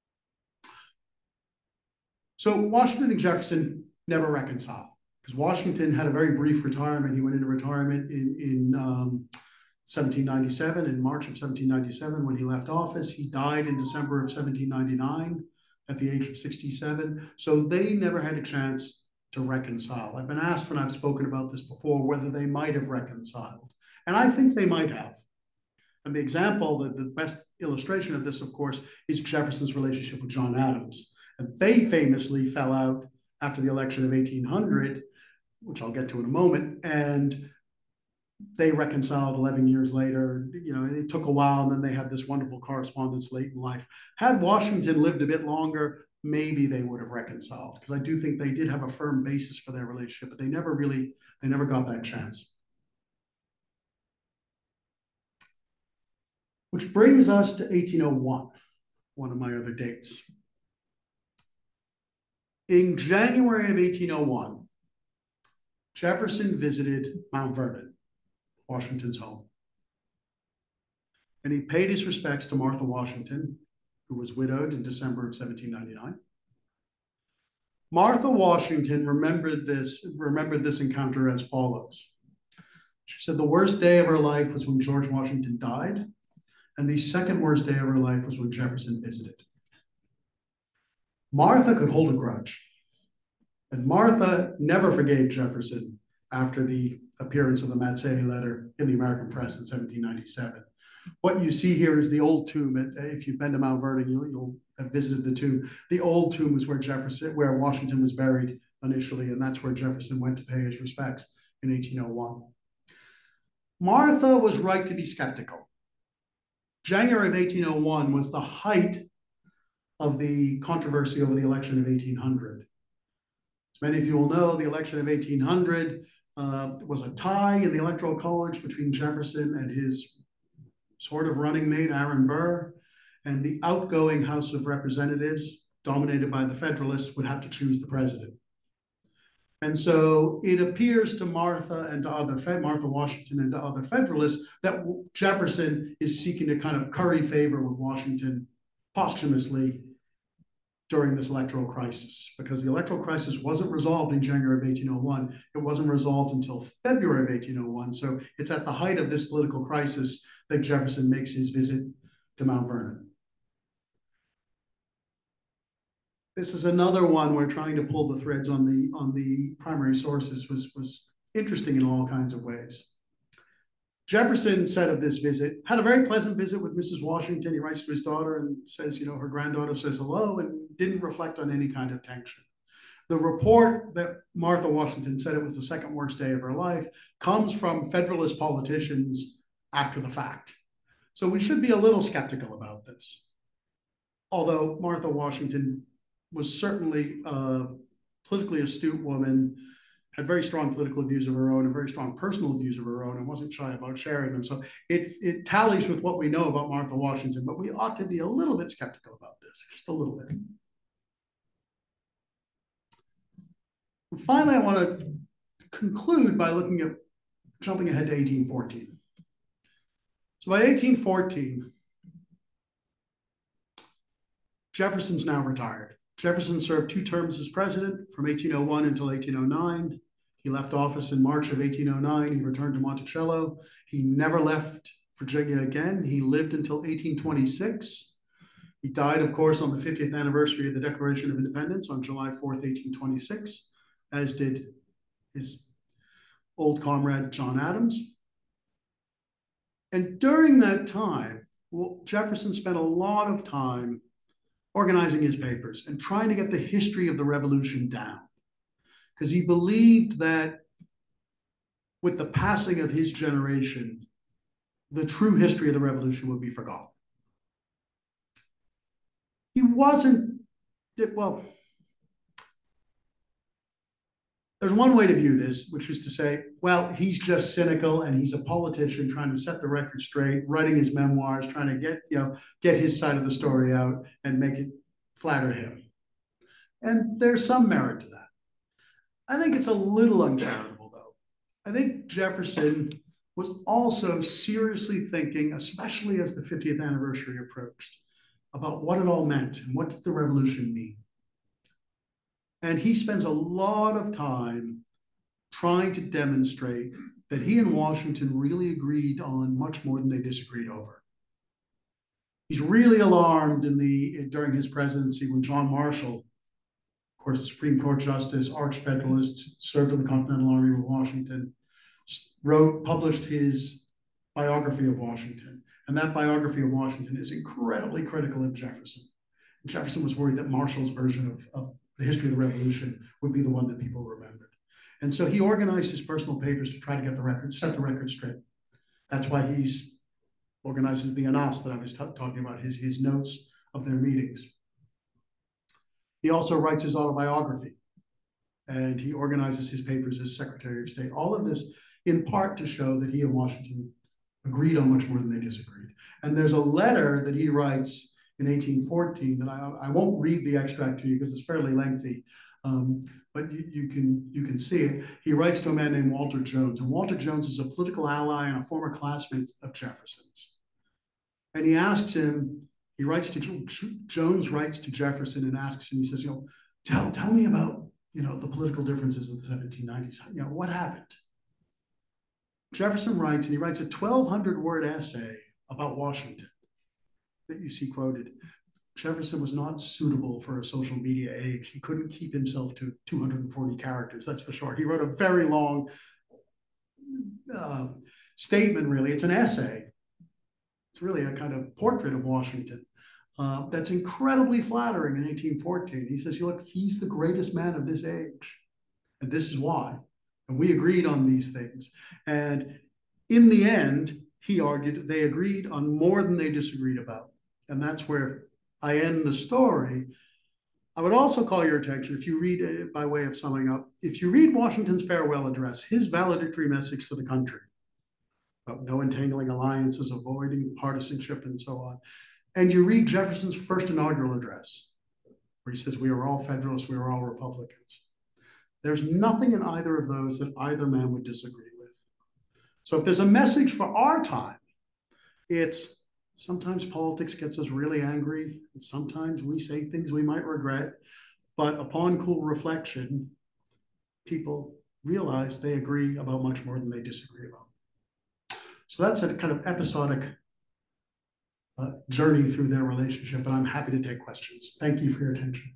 So Washington and Jefferson never reconciled because Washington had a very brief retirement. He went into retirement in, in um, seventeen ninety-seven, in March of seventeen ninety-seven when he left office. He died in December of seventeen ninety-nine at the age of sixty-seven. So they never had a chance to reconcile. I've been asked when I've spoken about this before whether they might have reconciled. And I think they might have. And the example, the, the best illustration of this, of course, is Jefferson's relationship with John Adams. And they famously fell out after the election of eighteen hundred, which I'll get to in a moment, and they reconciled eleven years later. You know, it took a while, and then they had this wonderful correspondence late in life. Had Washington lived a bit longer, maybe they would have reconciled, because I do think they did have a firm basis for their relationship, but they never really, they never got that chance. Which brings us to eighteen oh one, one of my other dates. In January of eighteen oh one, Jefferson visited Mount Vernon, Washington's home. And he paid his respects to Martha Washington, who was widowed in December of seventeen ninety-nine. Martha Washington remembered this, remembered this encounter as follows. She said the worst day of her life was when George Washington died, and the second worst day of her life was when Jefferson visited. Martha could hold a grudge. And Martha never forgave Jefferson after the appearance of the Mazzei letter in the American press in seventeen ninety-seven. What you see here is the old tomb. At, if you've been to Mount Vernon, you'll, you'll have visited the tomb. The old tomb is where Jefferson, where Washington was buried initially, and that's where Jefferson went to pay his respects in eighteen oh one. Martha was right to be skeptical. January of eighteen oh one was the height of the controversy over the election of eighteen hundred. As many of you will know, the election of eighteen hundred uh, was a tie in the Electoral College between Jefferson and his sort of running mate, Aaron Burr, and the outgoing House of Representatives, dominated by the Federalists, would have to choose the president. And so it appears to Martha and to other, Martha Washington and to other Federalists that Jefferson is seeking to kind of curry favor with Washington posthumously during this electoral crisis, because the electoral crisis wasn't resolved in January of eighteen oh one. It wasn't resolved until February of eighteen oh one. So it's at the height of this political crisis that Jefferson makes his visit to Mount Vernon. This is another one where trying to pull the threads on the, on the primary sources was, was interesting in all kinds of ways. Jefferson said of this visit, had a very pleasant visit with Missus Washington. He writes to his daughter and says, you know, her granddaughter says hello, and didn't reflect on any kind of tension. The report that Martha Washington said it was the second worst day of her life comes from Federalist politicians after the fact. So we should be a little skeptical about this. Although Martha Washington was certainly a politically astute woman, had very strong political views of her own and very strong personal views of her own, and wasn't shy about sharing them. So it, it tallies with what we know about Martha Washington, but we ought to be a little bit skeptical about this, just a little bit. And finally, I want to conclude by looking at, jumping ahead to eighteen fourteen. So by eighteen fourteen, Jefferson's now retired. Jefferson served two terms as president from eighteen oh one until eighteen oh nine. He left office in March of eighteen oh nine. He returned to Monticello. He never left Virginia again. He lived until eighteen twenty-six. He died, of course, on the fiftieth anniversary of the Declaration of Independence on July fourth, eighteen twenty-six, as did his old comrade John Adams. And during that time, well, Jefferson spent a lot of time organizing his papers and trying to get the history of the revolution down, because he believed that with the passing of his generation, the true history of the revolution would be forgotten. He wasn't, well, there's one way to view this, which is to say, well, he's just cynical and he's a politician trying to set the record straight, writing his memoirs, trying to get, you know, get his side of the story out and make it flatter him. And there's some merit to that. I think it's a little uncharitable, though. I think Jefferson was also seriously thinking, especially as the fiftieth anniversary approached, about what it all meant and what did the revolution mean. And he spends a lot of time trying to demonstrate that he and Washington really agreed on much more than they disagreed over. He's really alarmed in the during his presidency when John Marshall, of course, Supreme Court Justice, arch Federalist, served in the Continental Army with Washington, wrote, published his biography of Washington. And that biography of Washington is incredibly critical of Jefferson. Jefferson was worried that Marshall's version of, of the history of the revolution would be the one that people remembered. And so he organized his personal papers to try to get the record, set the record straight. That's why he's organizes the annals that I was talking about, his, his notes of their meetings. He also writes his autobiography, and he organizes his papers as Secretary of State. All of this in part to show that he and Washington agreed on much more than they disagreed. And there's a letter that he writes in eighteen fourteen that I, I won't read the extract to you because it's fairly lengthy, um, but you, you, can, you can see it. He writes to a man named Walter Jones, and Walter Jones is a political ally and a former classmate of Jefferson's. And he asks him, he writes to, Jones writes to Jefferson and asks him, he says, you know, tell, tell me about, you know, the political differences of the seventeen nineties. You know, what happened? Jefferson writes, and he writes a twelve hundred word essay about Washington that you see quoted. Jefferson was not suitable for a social media age. He couldn't keep himself to two hundred forty characters, that's for sure. He wrote a very long uh, statement, really. It's an essay. It's really a kind of portrait of Washington uh, that's incredibly flattering in eighteen fourteen. He says, look, he's the greatest man of this age, and this is why. And we agreed on these things. And in the end, he argued they agreed on more than they disagreed about. And that's where I end the story. I would also call your attention, if you read it by way of summing up, if you read Washington's farewell address, his valedictory message to the country about no entangling alliances, avoiding partisanship, and so on, and you read Jefferson's first inaugural address, where he says, we are all Federalists, we are all Republicans. There's nothing in either of those that either man would disagree with. So if there's a message for our time, it's sometimes politics gets us really angry, and sometimes we say things we might regret, but upon cool reflection, people realize they agree about much more than they disagree about. So that's a kind of episodic uh, journey through their relationship, and I'm happy to take questions. Thank you for your attention.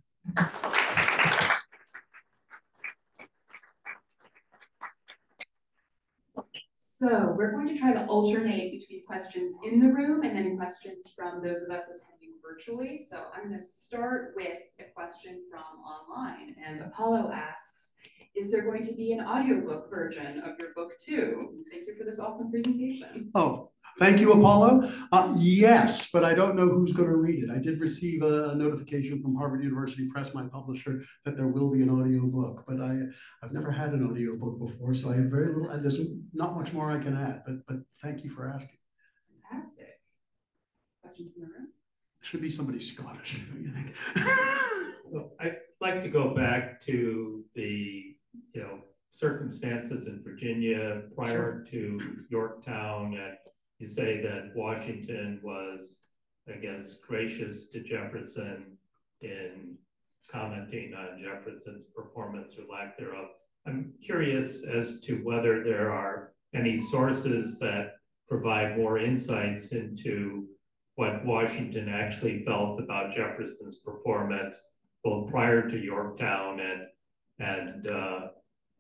So we're going to try to alternate between questions in the room and then questions from those of us attending virtually. So I'm going to start with a question from online. And Apollo asks, is there going to be an audiobook version of your book too? Thank you for this awesome presentation. Oh, thank you, Apollo. Uh, yes, but I don't know who's going to read it. I did receive a notification from Harvard University Press, my publisher, that there will be an audio book, but I, I've never had an audio book before, so I have very little, there's not much more I can add, but, but thank you for asking. Fantastic. Questions in the room? Should be somebody Scottish, don't you think? So I'd like to go back to the, you know, circumstances in Virginia prior sure. to Yorktown, and you say that Washington was, I guess, gracious to Jefferson in commenting on Jefferson's performance or lack thereof. I'm curious as to whether there are any sources that provide more insights into what Washington actually felt about Jefferson's performance, both prior to Yorktown and, and uh,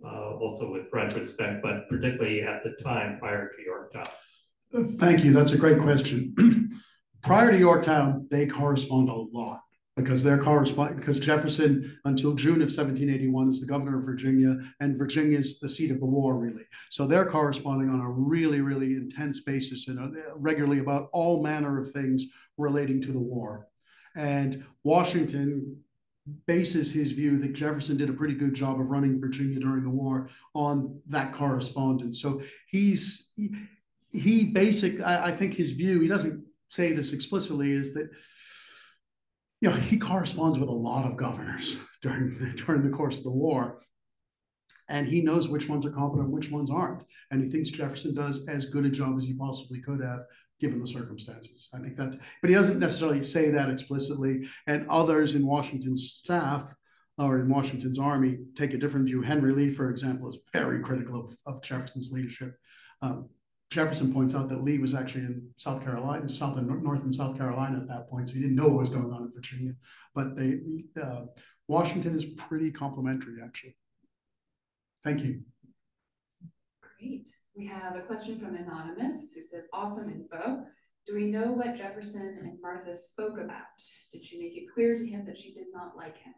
uh, also with retrospect, but particularly at the time prior to Yorktown? Thank you. That's a great question. Prior to Yorktown, they correspond a lot because they're correspond because Jefferson, until June of seventeen eighty-one, is the governor of Virginia, and Virginia is the seat of the war, really. So they're corresponding on a really, really intense basis and uh, regularly about all manner of things relating to the war. And Washington bases his view that Jefferson did a pretty good job of running Virginia during the war on that correspondence. So he's he, he basic. I, I think his view. He doesn't say this explicitly. Is that you know he corresponds with a lot of governors during during the course of the war, and he knows which ones are competent, and which ones aren't, and he thinks Jefferson does as good a job as he possibly could have, given the circumstances. I think that's, but he doesn't necessarily say that explicitly. And others in Washington's staff or in Washington's army take a different view. Henry Lee, for example, is very critical of, of Jefferson's leadership. Um, Jefferson points out that Lee was actually in South Carolina, South and North and South Carolina at that point, so he didn't know what was going on in Virginia. But they, uh, Washington is pretty complimentary, actually. Thank you. Great. We have a question from Anonymous who says, awesome info. Do we know what Jefferson and Martha spoke about? Did she make it clear to him that she did not like him?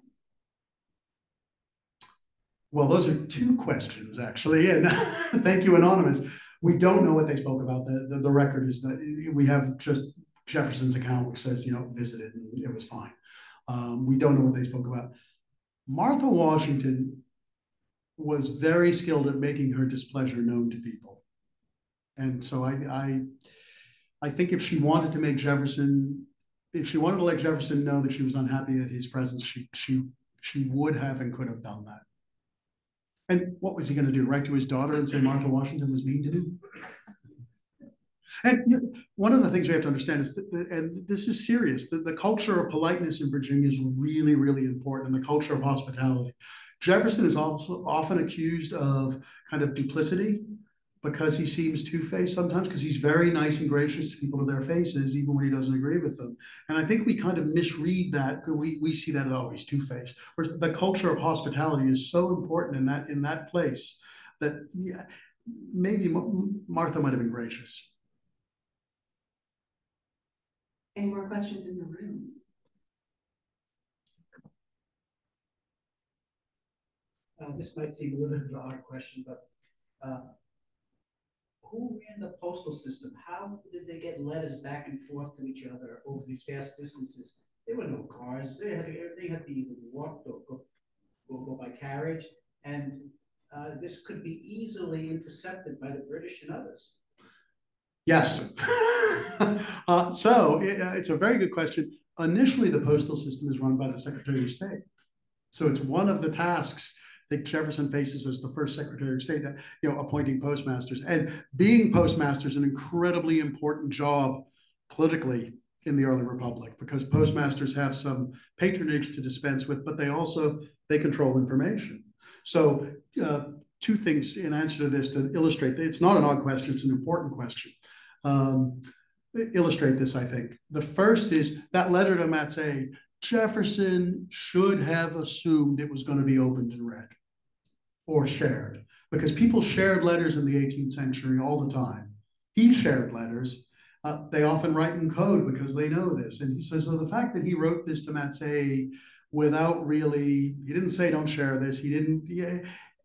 Well, those are two questions, actually. And thank you, Anonymous. We don't know what they spoke about. The, the, the record is that we have just Jefferson's account, which says, you know, visited and it was fine. Um, we don't know what they spoke about. Martha Washington was very skilled at making her displeasure known to people. And so I, I, I think if she wanted to make Jefferson, if she wanted to let Jefferson know that she was unhappy at his presence, she, she, she would have and could have done that. And what was he going to do? Write to his daughter and say Martha Washington was mean to him? And one of the things we have to understand is that, the, and this is serious, that the culture of politeness in Virginia is really, really important, and the culture of hospitality. Jefferson is also often accused of kind of duplicity because he seems two-faced sometimes, because he's very nice and gracious to people to their faces, even when he doesn't agree with them. And I think we kind of misread that. We, we see that, oh, he's two-faced. Whereas the culture of hospitality is so important in that, in that place that yeah, maybe Martha might have been gracious. Any more questions in the room? Uh, this might seem a little bit of an odd question, but uh, who ran the postal system? How did they get letters back and forth to each other over these vast distances? There were no cars. They had to, everything had to be either walked or go, or go by carriage. And uh, this could be easily intercepted by the British and others. Yes. uh, so it, uh, it's a very good question. Initially, the postal system is run by the Secretary of State. So it's one of the tasks that Jefferson faces as the first Secretary of State, you know, appointing postmasters. And being postmaster is an incredibly important job politically in the early republic, because postmasters have some patronage to dispense with, but they also, they control information. So uh, two things in answer to this that illustrate, it's not an odd question, it's an important question. Um, illustrate this, I think. The first is that letter to Matsay. Jefferson should have assumed it was going to be opened and read or shared, because people shared letters in the eighteenth century all the time. He shared letters. Uh, they often write in code because they know this. And he says, so the fact that he wrote this to Matsay without really, he didn't say don't share this. He didn't yeah,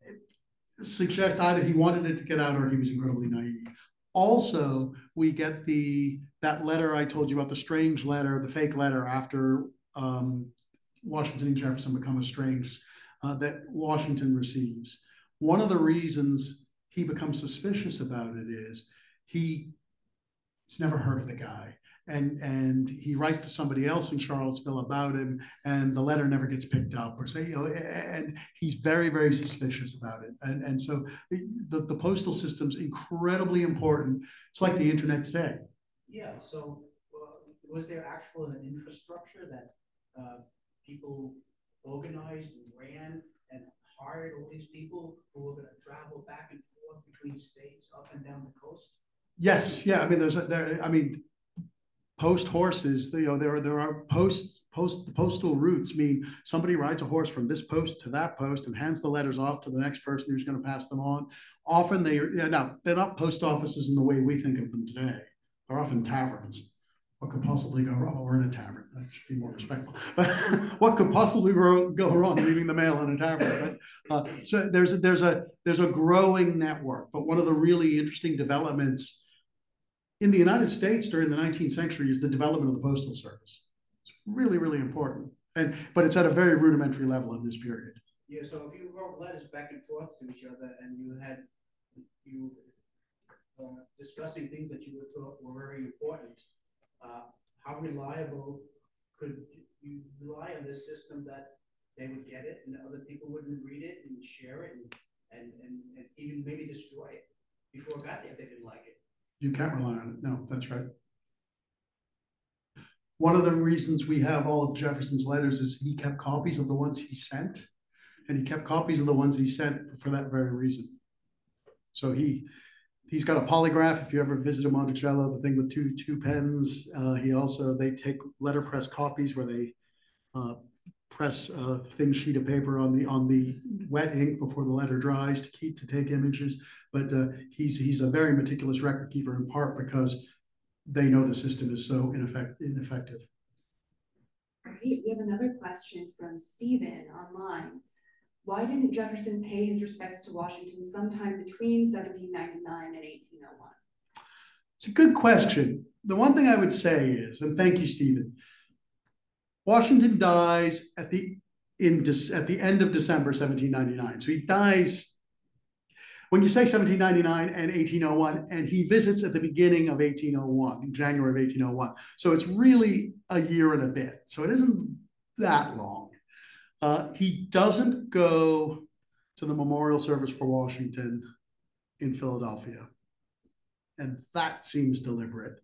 suggest either he wanted it to get out or he was incredibly naive. Also, we get the that letter I told you about, the strange letter, the fake letter after um, Washington and Jefferson become estranged, uh, that Washington receives. One of the reasons he becomes suspicious about it is he he's never heard of the guy. And, and he writes to somebody else in Charlottesville about him, and the letter never gets picked up or say, you know, and he's very, very suspicious about it. And, and so the, the postal system's incredibly important. It's like the internet today. Yeah, so uh, was there actual an infrastructure that uh, people organized and ran and hired all these people who were going to travel back and forth between states, up and down the coast? Yes, yeah, I mean, there's a, there, I mean, post horses, you know, there are, there are post, post, the postal routes mean somebody rides a horse from this post to that post and hands the letters off to the next person who's going to pass them on. Often they are, yeah, no, they're not post offices in the way we think of them today. They're often taverns. What could possibly go wrong? Well, we're in a tavern. I should be more respectful. But what could possibly go wrong leaving the mail in a tavern? But, uh, so there's a, there's a there's a growing network. But one of the really interesting developments in the United States during the nineteenth century is the development of the postal service. It's really, really important. And but it's at a very rudimentary level in this period. Yeah, so if you wrote letters back and forth to each other and you had you uh, discussing things that you thought were very important, uh, how reliable could you rely on this system that they would get it and other people wouldn't read it and share it and and, and, and even maybe destroy it before it got there if they didn't like it? You can't rely on it. No, that's right. One of the reasons we have all of Jefferson's letters is he kept copies of the ones he sent, and he kept copies of the ones he sent for that very reason. So he, he's got a polygraph. If you ever visited Monticello, the thing with two, two pens, uh, he also, they take letterpress copies where they uh, press a thin sheet of paper on the on the wet ink before the letter dries to keep to take images. But uh, he's he's a very meticulous record keeper, in part because they know the system is so ineffect, ineffective. All right, we have another question from Stephen online. Why didn't Jefferson pay his respects to Washington sometime between seventeen ninety-nine and eighteen oh one? It's a good question. The one thing I would say is, and thank you, Stephen, Washington dies at the in at the end of December seventeen ninety-nine. So he dies when you say seventeen ninety-nine and eighteen oh one, and he visits at the beginning of eighteen oh one, in January of eighteen oh one. So it's really a year and a bit. So it isn't that long. Uh, he doesn't go to the memorial service for Washington in Philadelphia. And that seems deliberate.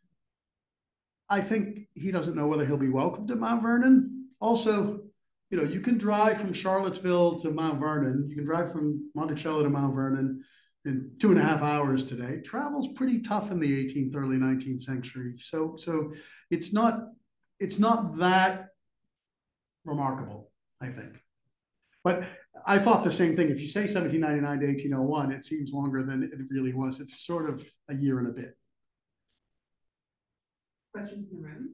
I think he doesn't know whether he'll be welcomed at Mount Vernon. Also, you know, you can drive from Charlottesville to Mount Vernon. You can drive from Monticello to Mount Vernon in two and a half hours today. Travel's pretty tough in the eighteenth, early nineteenth century. So, so it's not, it's not that remarkable, I think. But I thought the same thing. If you say seventeen ninety-nine to eighteen oh one, it seems longer than it really was. It's sort of a year and a bit. Questions in the room?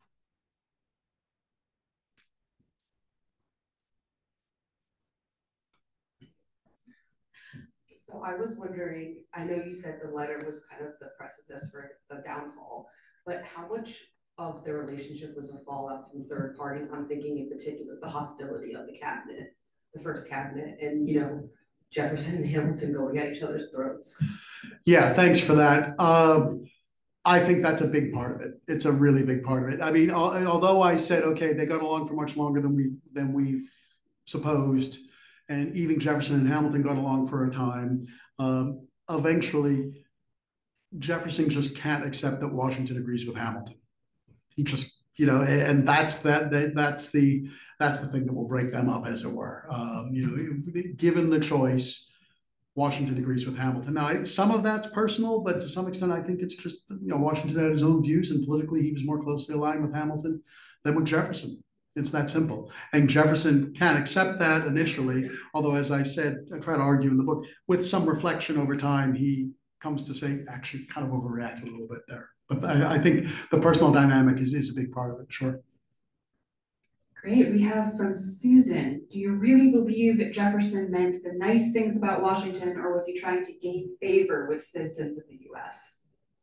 So I was wondering, I know you said the letter was kind of the precipice for the downfall, but how much of the relationship was a fallout from third parties? I'm thinking in particular the hostility of the cabinet, the first cabinet, and you know, Jefferson and Hamilton going at each other's throats. Yeah, thanks for that. Um, I think that's a big part of it. It's a really big part of it. I mean, although I said, okay, they got along for much longer than we than we've supposed, and even Jefferson and Hamilton got along for a time. Um, eventually, Jefferson just can't accept that Washington agrees with Hamilton. He just, you know, and that's that, that that's the that's the thing that will break them up, as it were. Um, you know, given the choice, Washington agrees with Hamilton. Now, some of that's personal, but to some extent, I think it's just, you know, Washington had his own views, and politically, he was more closely aligned with Hamilton than with Jefferson. It's that simple. And Jefferson can't accept that initially, although, as I said, I try to argue in the book, with some reflection over time, he comes to say, actually kind of overreacted a little bit there. But I, I think the personal dynamic is, is a big part of it, sure. Great. We have from Susan. Do you really believe Jefferson meant the nice things about Washington, or was he trying to gain favor with citizens of the U S?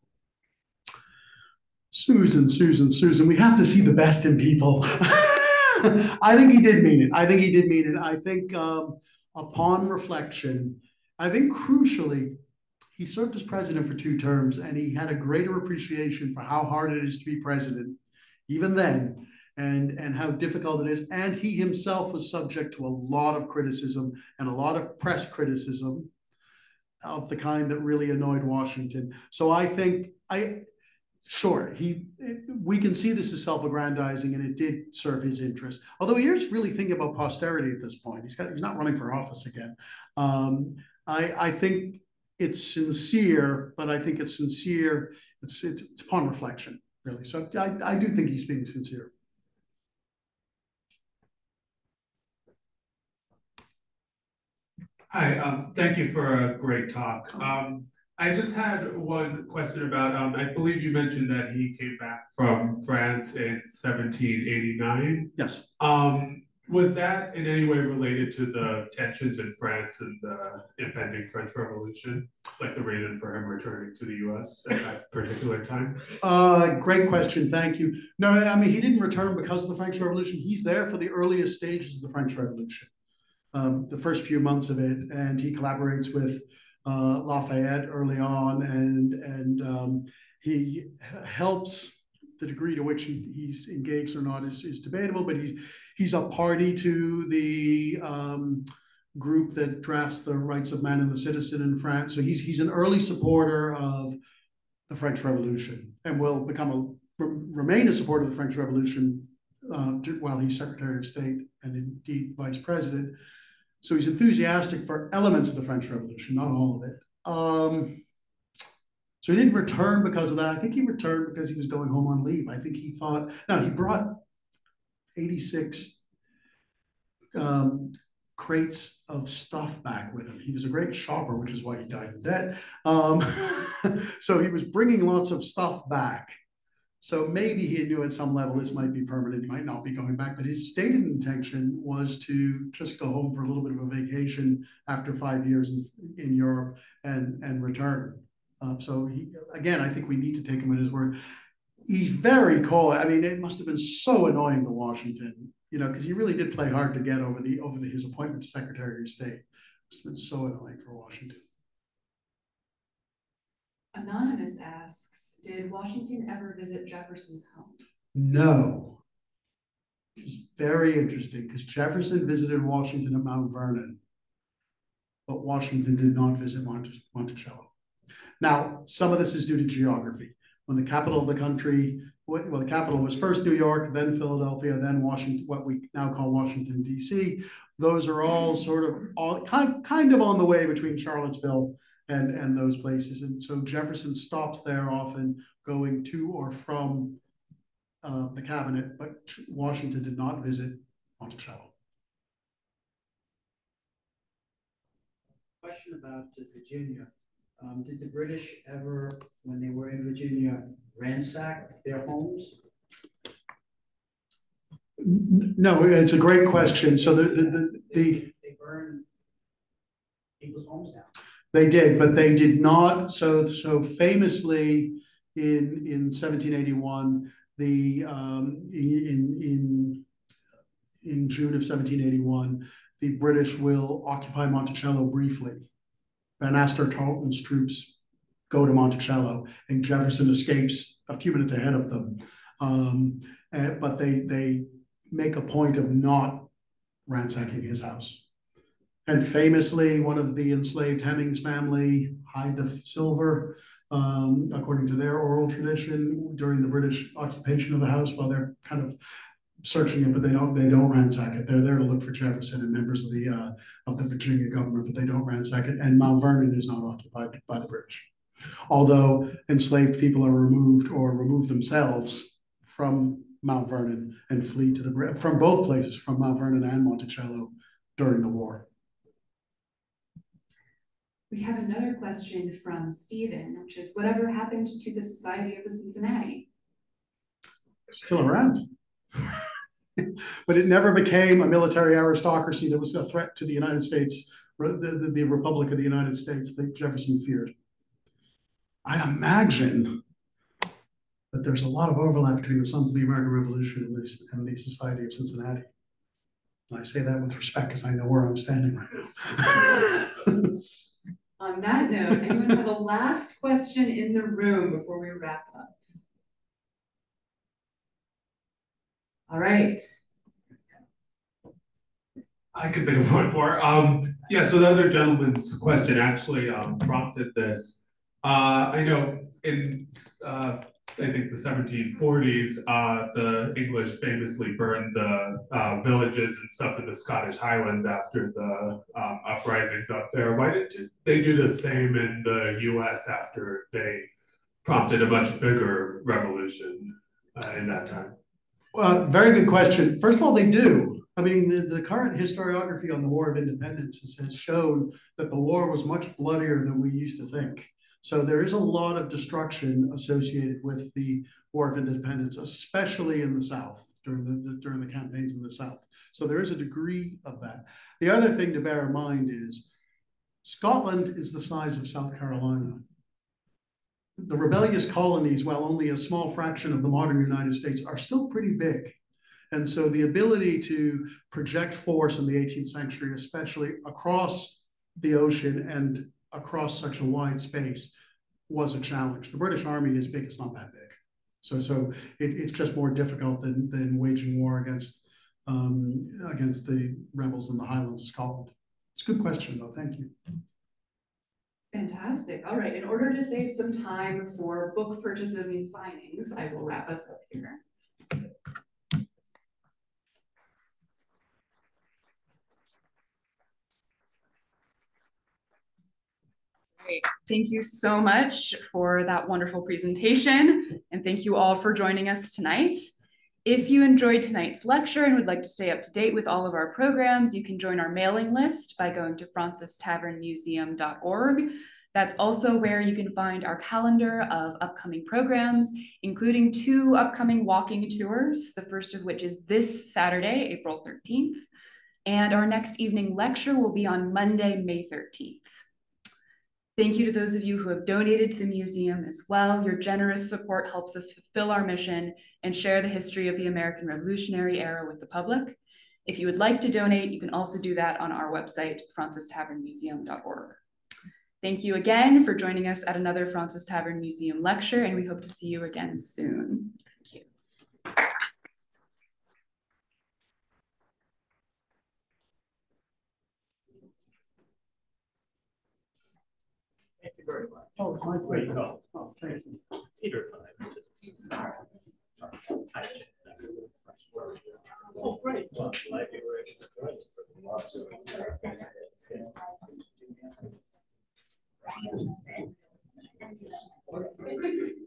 Susan, Susan, Susan, we have to see the best in people. I think he did mean it. I think he did mean it. I think um, upon reflection, I think crucially, he served as president for two terms, and he had a greater appreciation for how hard it is to be president, even then, and, and how difficult it is. And he himself was subject to a lot of criticism and a lot of press criticism of the kind that really annoyed Washington. So I think, I sure, he we can see this as self-aggrandizing, and it did serve his interest. Although he is really thinking about posterity at this point. He's got he's not running for office again. Um, I I think it's sincere, but I think it's sincere. It's it's, it's upon reflection. really. So I, I do think he's being sincere. Hi, um, thank you for a great talk. Um, I just had one question about, um, I believe you mentioned that he came back from France in seventeen eighty-nine. Yes. Um, was that in any way related to the tensions in France and the impending French Revolution? Like the reason for him returning to the U S at that particular time? Uh, great question, thank you. No, I mean, he didn't return because of the French Revolution. He's there for the earliest stages of the French Revolution. Um, the first few months of it, and he collaborates with uh, Lafayette early on, and and um, he helps. The degree to which he, he's engaged or not is, is debatable, but he's he's a party to the um, group that drafts the Rights of Man and the Citizen in France. So he's he's an early supporter of the French Revolution, and will become a remain a supporter of the French Revolution uh, while he's Secretary of State and indeed Vice President. So he's enthusiastic for elements of the French Revolution, not all of it. Um, so he didn't return because of that. I think he returned because he was going home on leave. I think he thought, no, he brought eighty-six um, crates of stuff back with him. He was a great shopper, which is why he died in debt. Um, so he was bringing lots of stuff back. So maybe he knew at some level this might be permanent, he might not be going back, but his stated intention was to just go home for a little bit of a vacation after five years in, in Europe and, and return. Uh, so he, again, I think we need to take him at his word. He's very coy. I mean, it must have been so annoying to Washington, you know, because he really did play hard to get over the over the, his appointment to Secretary of State. It must have been so annoying for Washington. Anonymous asks, did Washington ever visit Jefferson's home? No. It's very interesting because Jefferson visited Washington at Mount Vernon, but Washington did not visit Mont Monticello. Now, some of this is due to geography. When the capital of the country, well, the capital was first New York, then Philadelphia, then Washington, what we now call Washington, D C. Those are all sort of all kind, kind of on the way between Charlottesville and, and those places. And so Jefferson stops there often going to or from uh, the cabinet, but Washington did not visit Monticello. Question about Virginia. Um, did the British ever, when they were in Virginia, ransack their homes? No, it's a great question. So the the the, the they, they burned people's homes down. They did, but they did not. So so famously in in seventeen eighty-one, the um, in in in June of seventeen eighty-one, the British will occupy Monticello briefly. Van Astor Tarleton's troops go to Monticello, and Jefferson escapes a few minutes ahead of them. Um, and, but they they make a point of not ransacking his house. And famously, one of the enslaved Hemmings family hide the silver, um, according to their oral tradition, during the British occupation of the house while they're kind of searching it, but they don't they don't ransack it. They're there to look for Jefferson and members of the uh, of the Virginia government, but they don't ransack it. And Mount Vernon is not occupied by the British, although enslaved people are removed or remove themselves from Mount Vernon and flee to the from both places, from Mount Vernon and Monticello, during the war. We have another question from Stephen, which is, whatever happened to the Society of the Cincinnati? Still around. But it never became a military aristocracy that was a threat to the United States, the, the, the Republic of the United States that Jefferson feared. I imagine that there's a lot of overlap between the Sons of the American Revolution and, this, and the Society of Cincinnati. And I say that with respect because I know where I'm standing right now. On that note, anyone have a last question in the room before we wrap up? All right. I can think of one more. Um, yeah, so the other gentleman's question actually um, prompted this. Uh, I know in, uh, I think the seventeen forties, uh, the English famously burned the uh, villages and stuff in the Scottish Highlands after the um, uprisings up there. Why did they do the same in the U S after they prompted a much bigger revolution uh, in that time? Well, very good question. First of all, they do. I mean, the, the current historiography on the War of Independence has, has shown that the war was much bloodier than we used to think. So there is a lot of destruction associated with the War of Independence, especially in the South, during the, the during the campaigns in the South. So there is a degree of that. The other thing to bear in mind is Scotland is the size of South Carolina. The rebellious colonies, while only a small fraction of the modern United States, are still pretty big. And so the ability to project force in the eighteenth century, especially across the ocean and across such a wide space, was a challenge. The British Army is big, it's not that big. So, so it, it's just more difficult than, than waging war against, um, against the rebels in the Highlands of Scotland. It's a good question, though. Thank you. Fantastic. All right. In order to save some time for book purchases and signings, I will wrap us up here. Great. Thank you so much for that wonderful presentation, and thank you all for joining us tonight. If you enjoyed tonight's lecture and would like to stay up to date with all of our programs, you can join our mailing list by going to francis tavern museum dot org. That's also where you can find our calendar of upcoming programs, including two upcoming walking tours, the first of which is this Saturday, April thirteenth, and our next evening lecture will be on Monday, May thirteenth. Thank you to those of you who have donated to the museum as well. Your generous support helps us fulfill our mission and share the history of the American Revolutionary era with the public. If you would like to donate, you can also do that on our website, francis tavern museum dot org. Thank you again for joining us at another Francis Tavern Museum lecture, and we hope to see you again soon. Thank you. Thank you very much. Oh, it's my Great pleasure. call. Oh, thank you. Peter. Oh, great. Well, like you were- Thank you.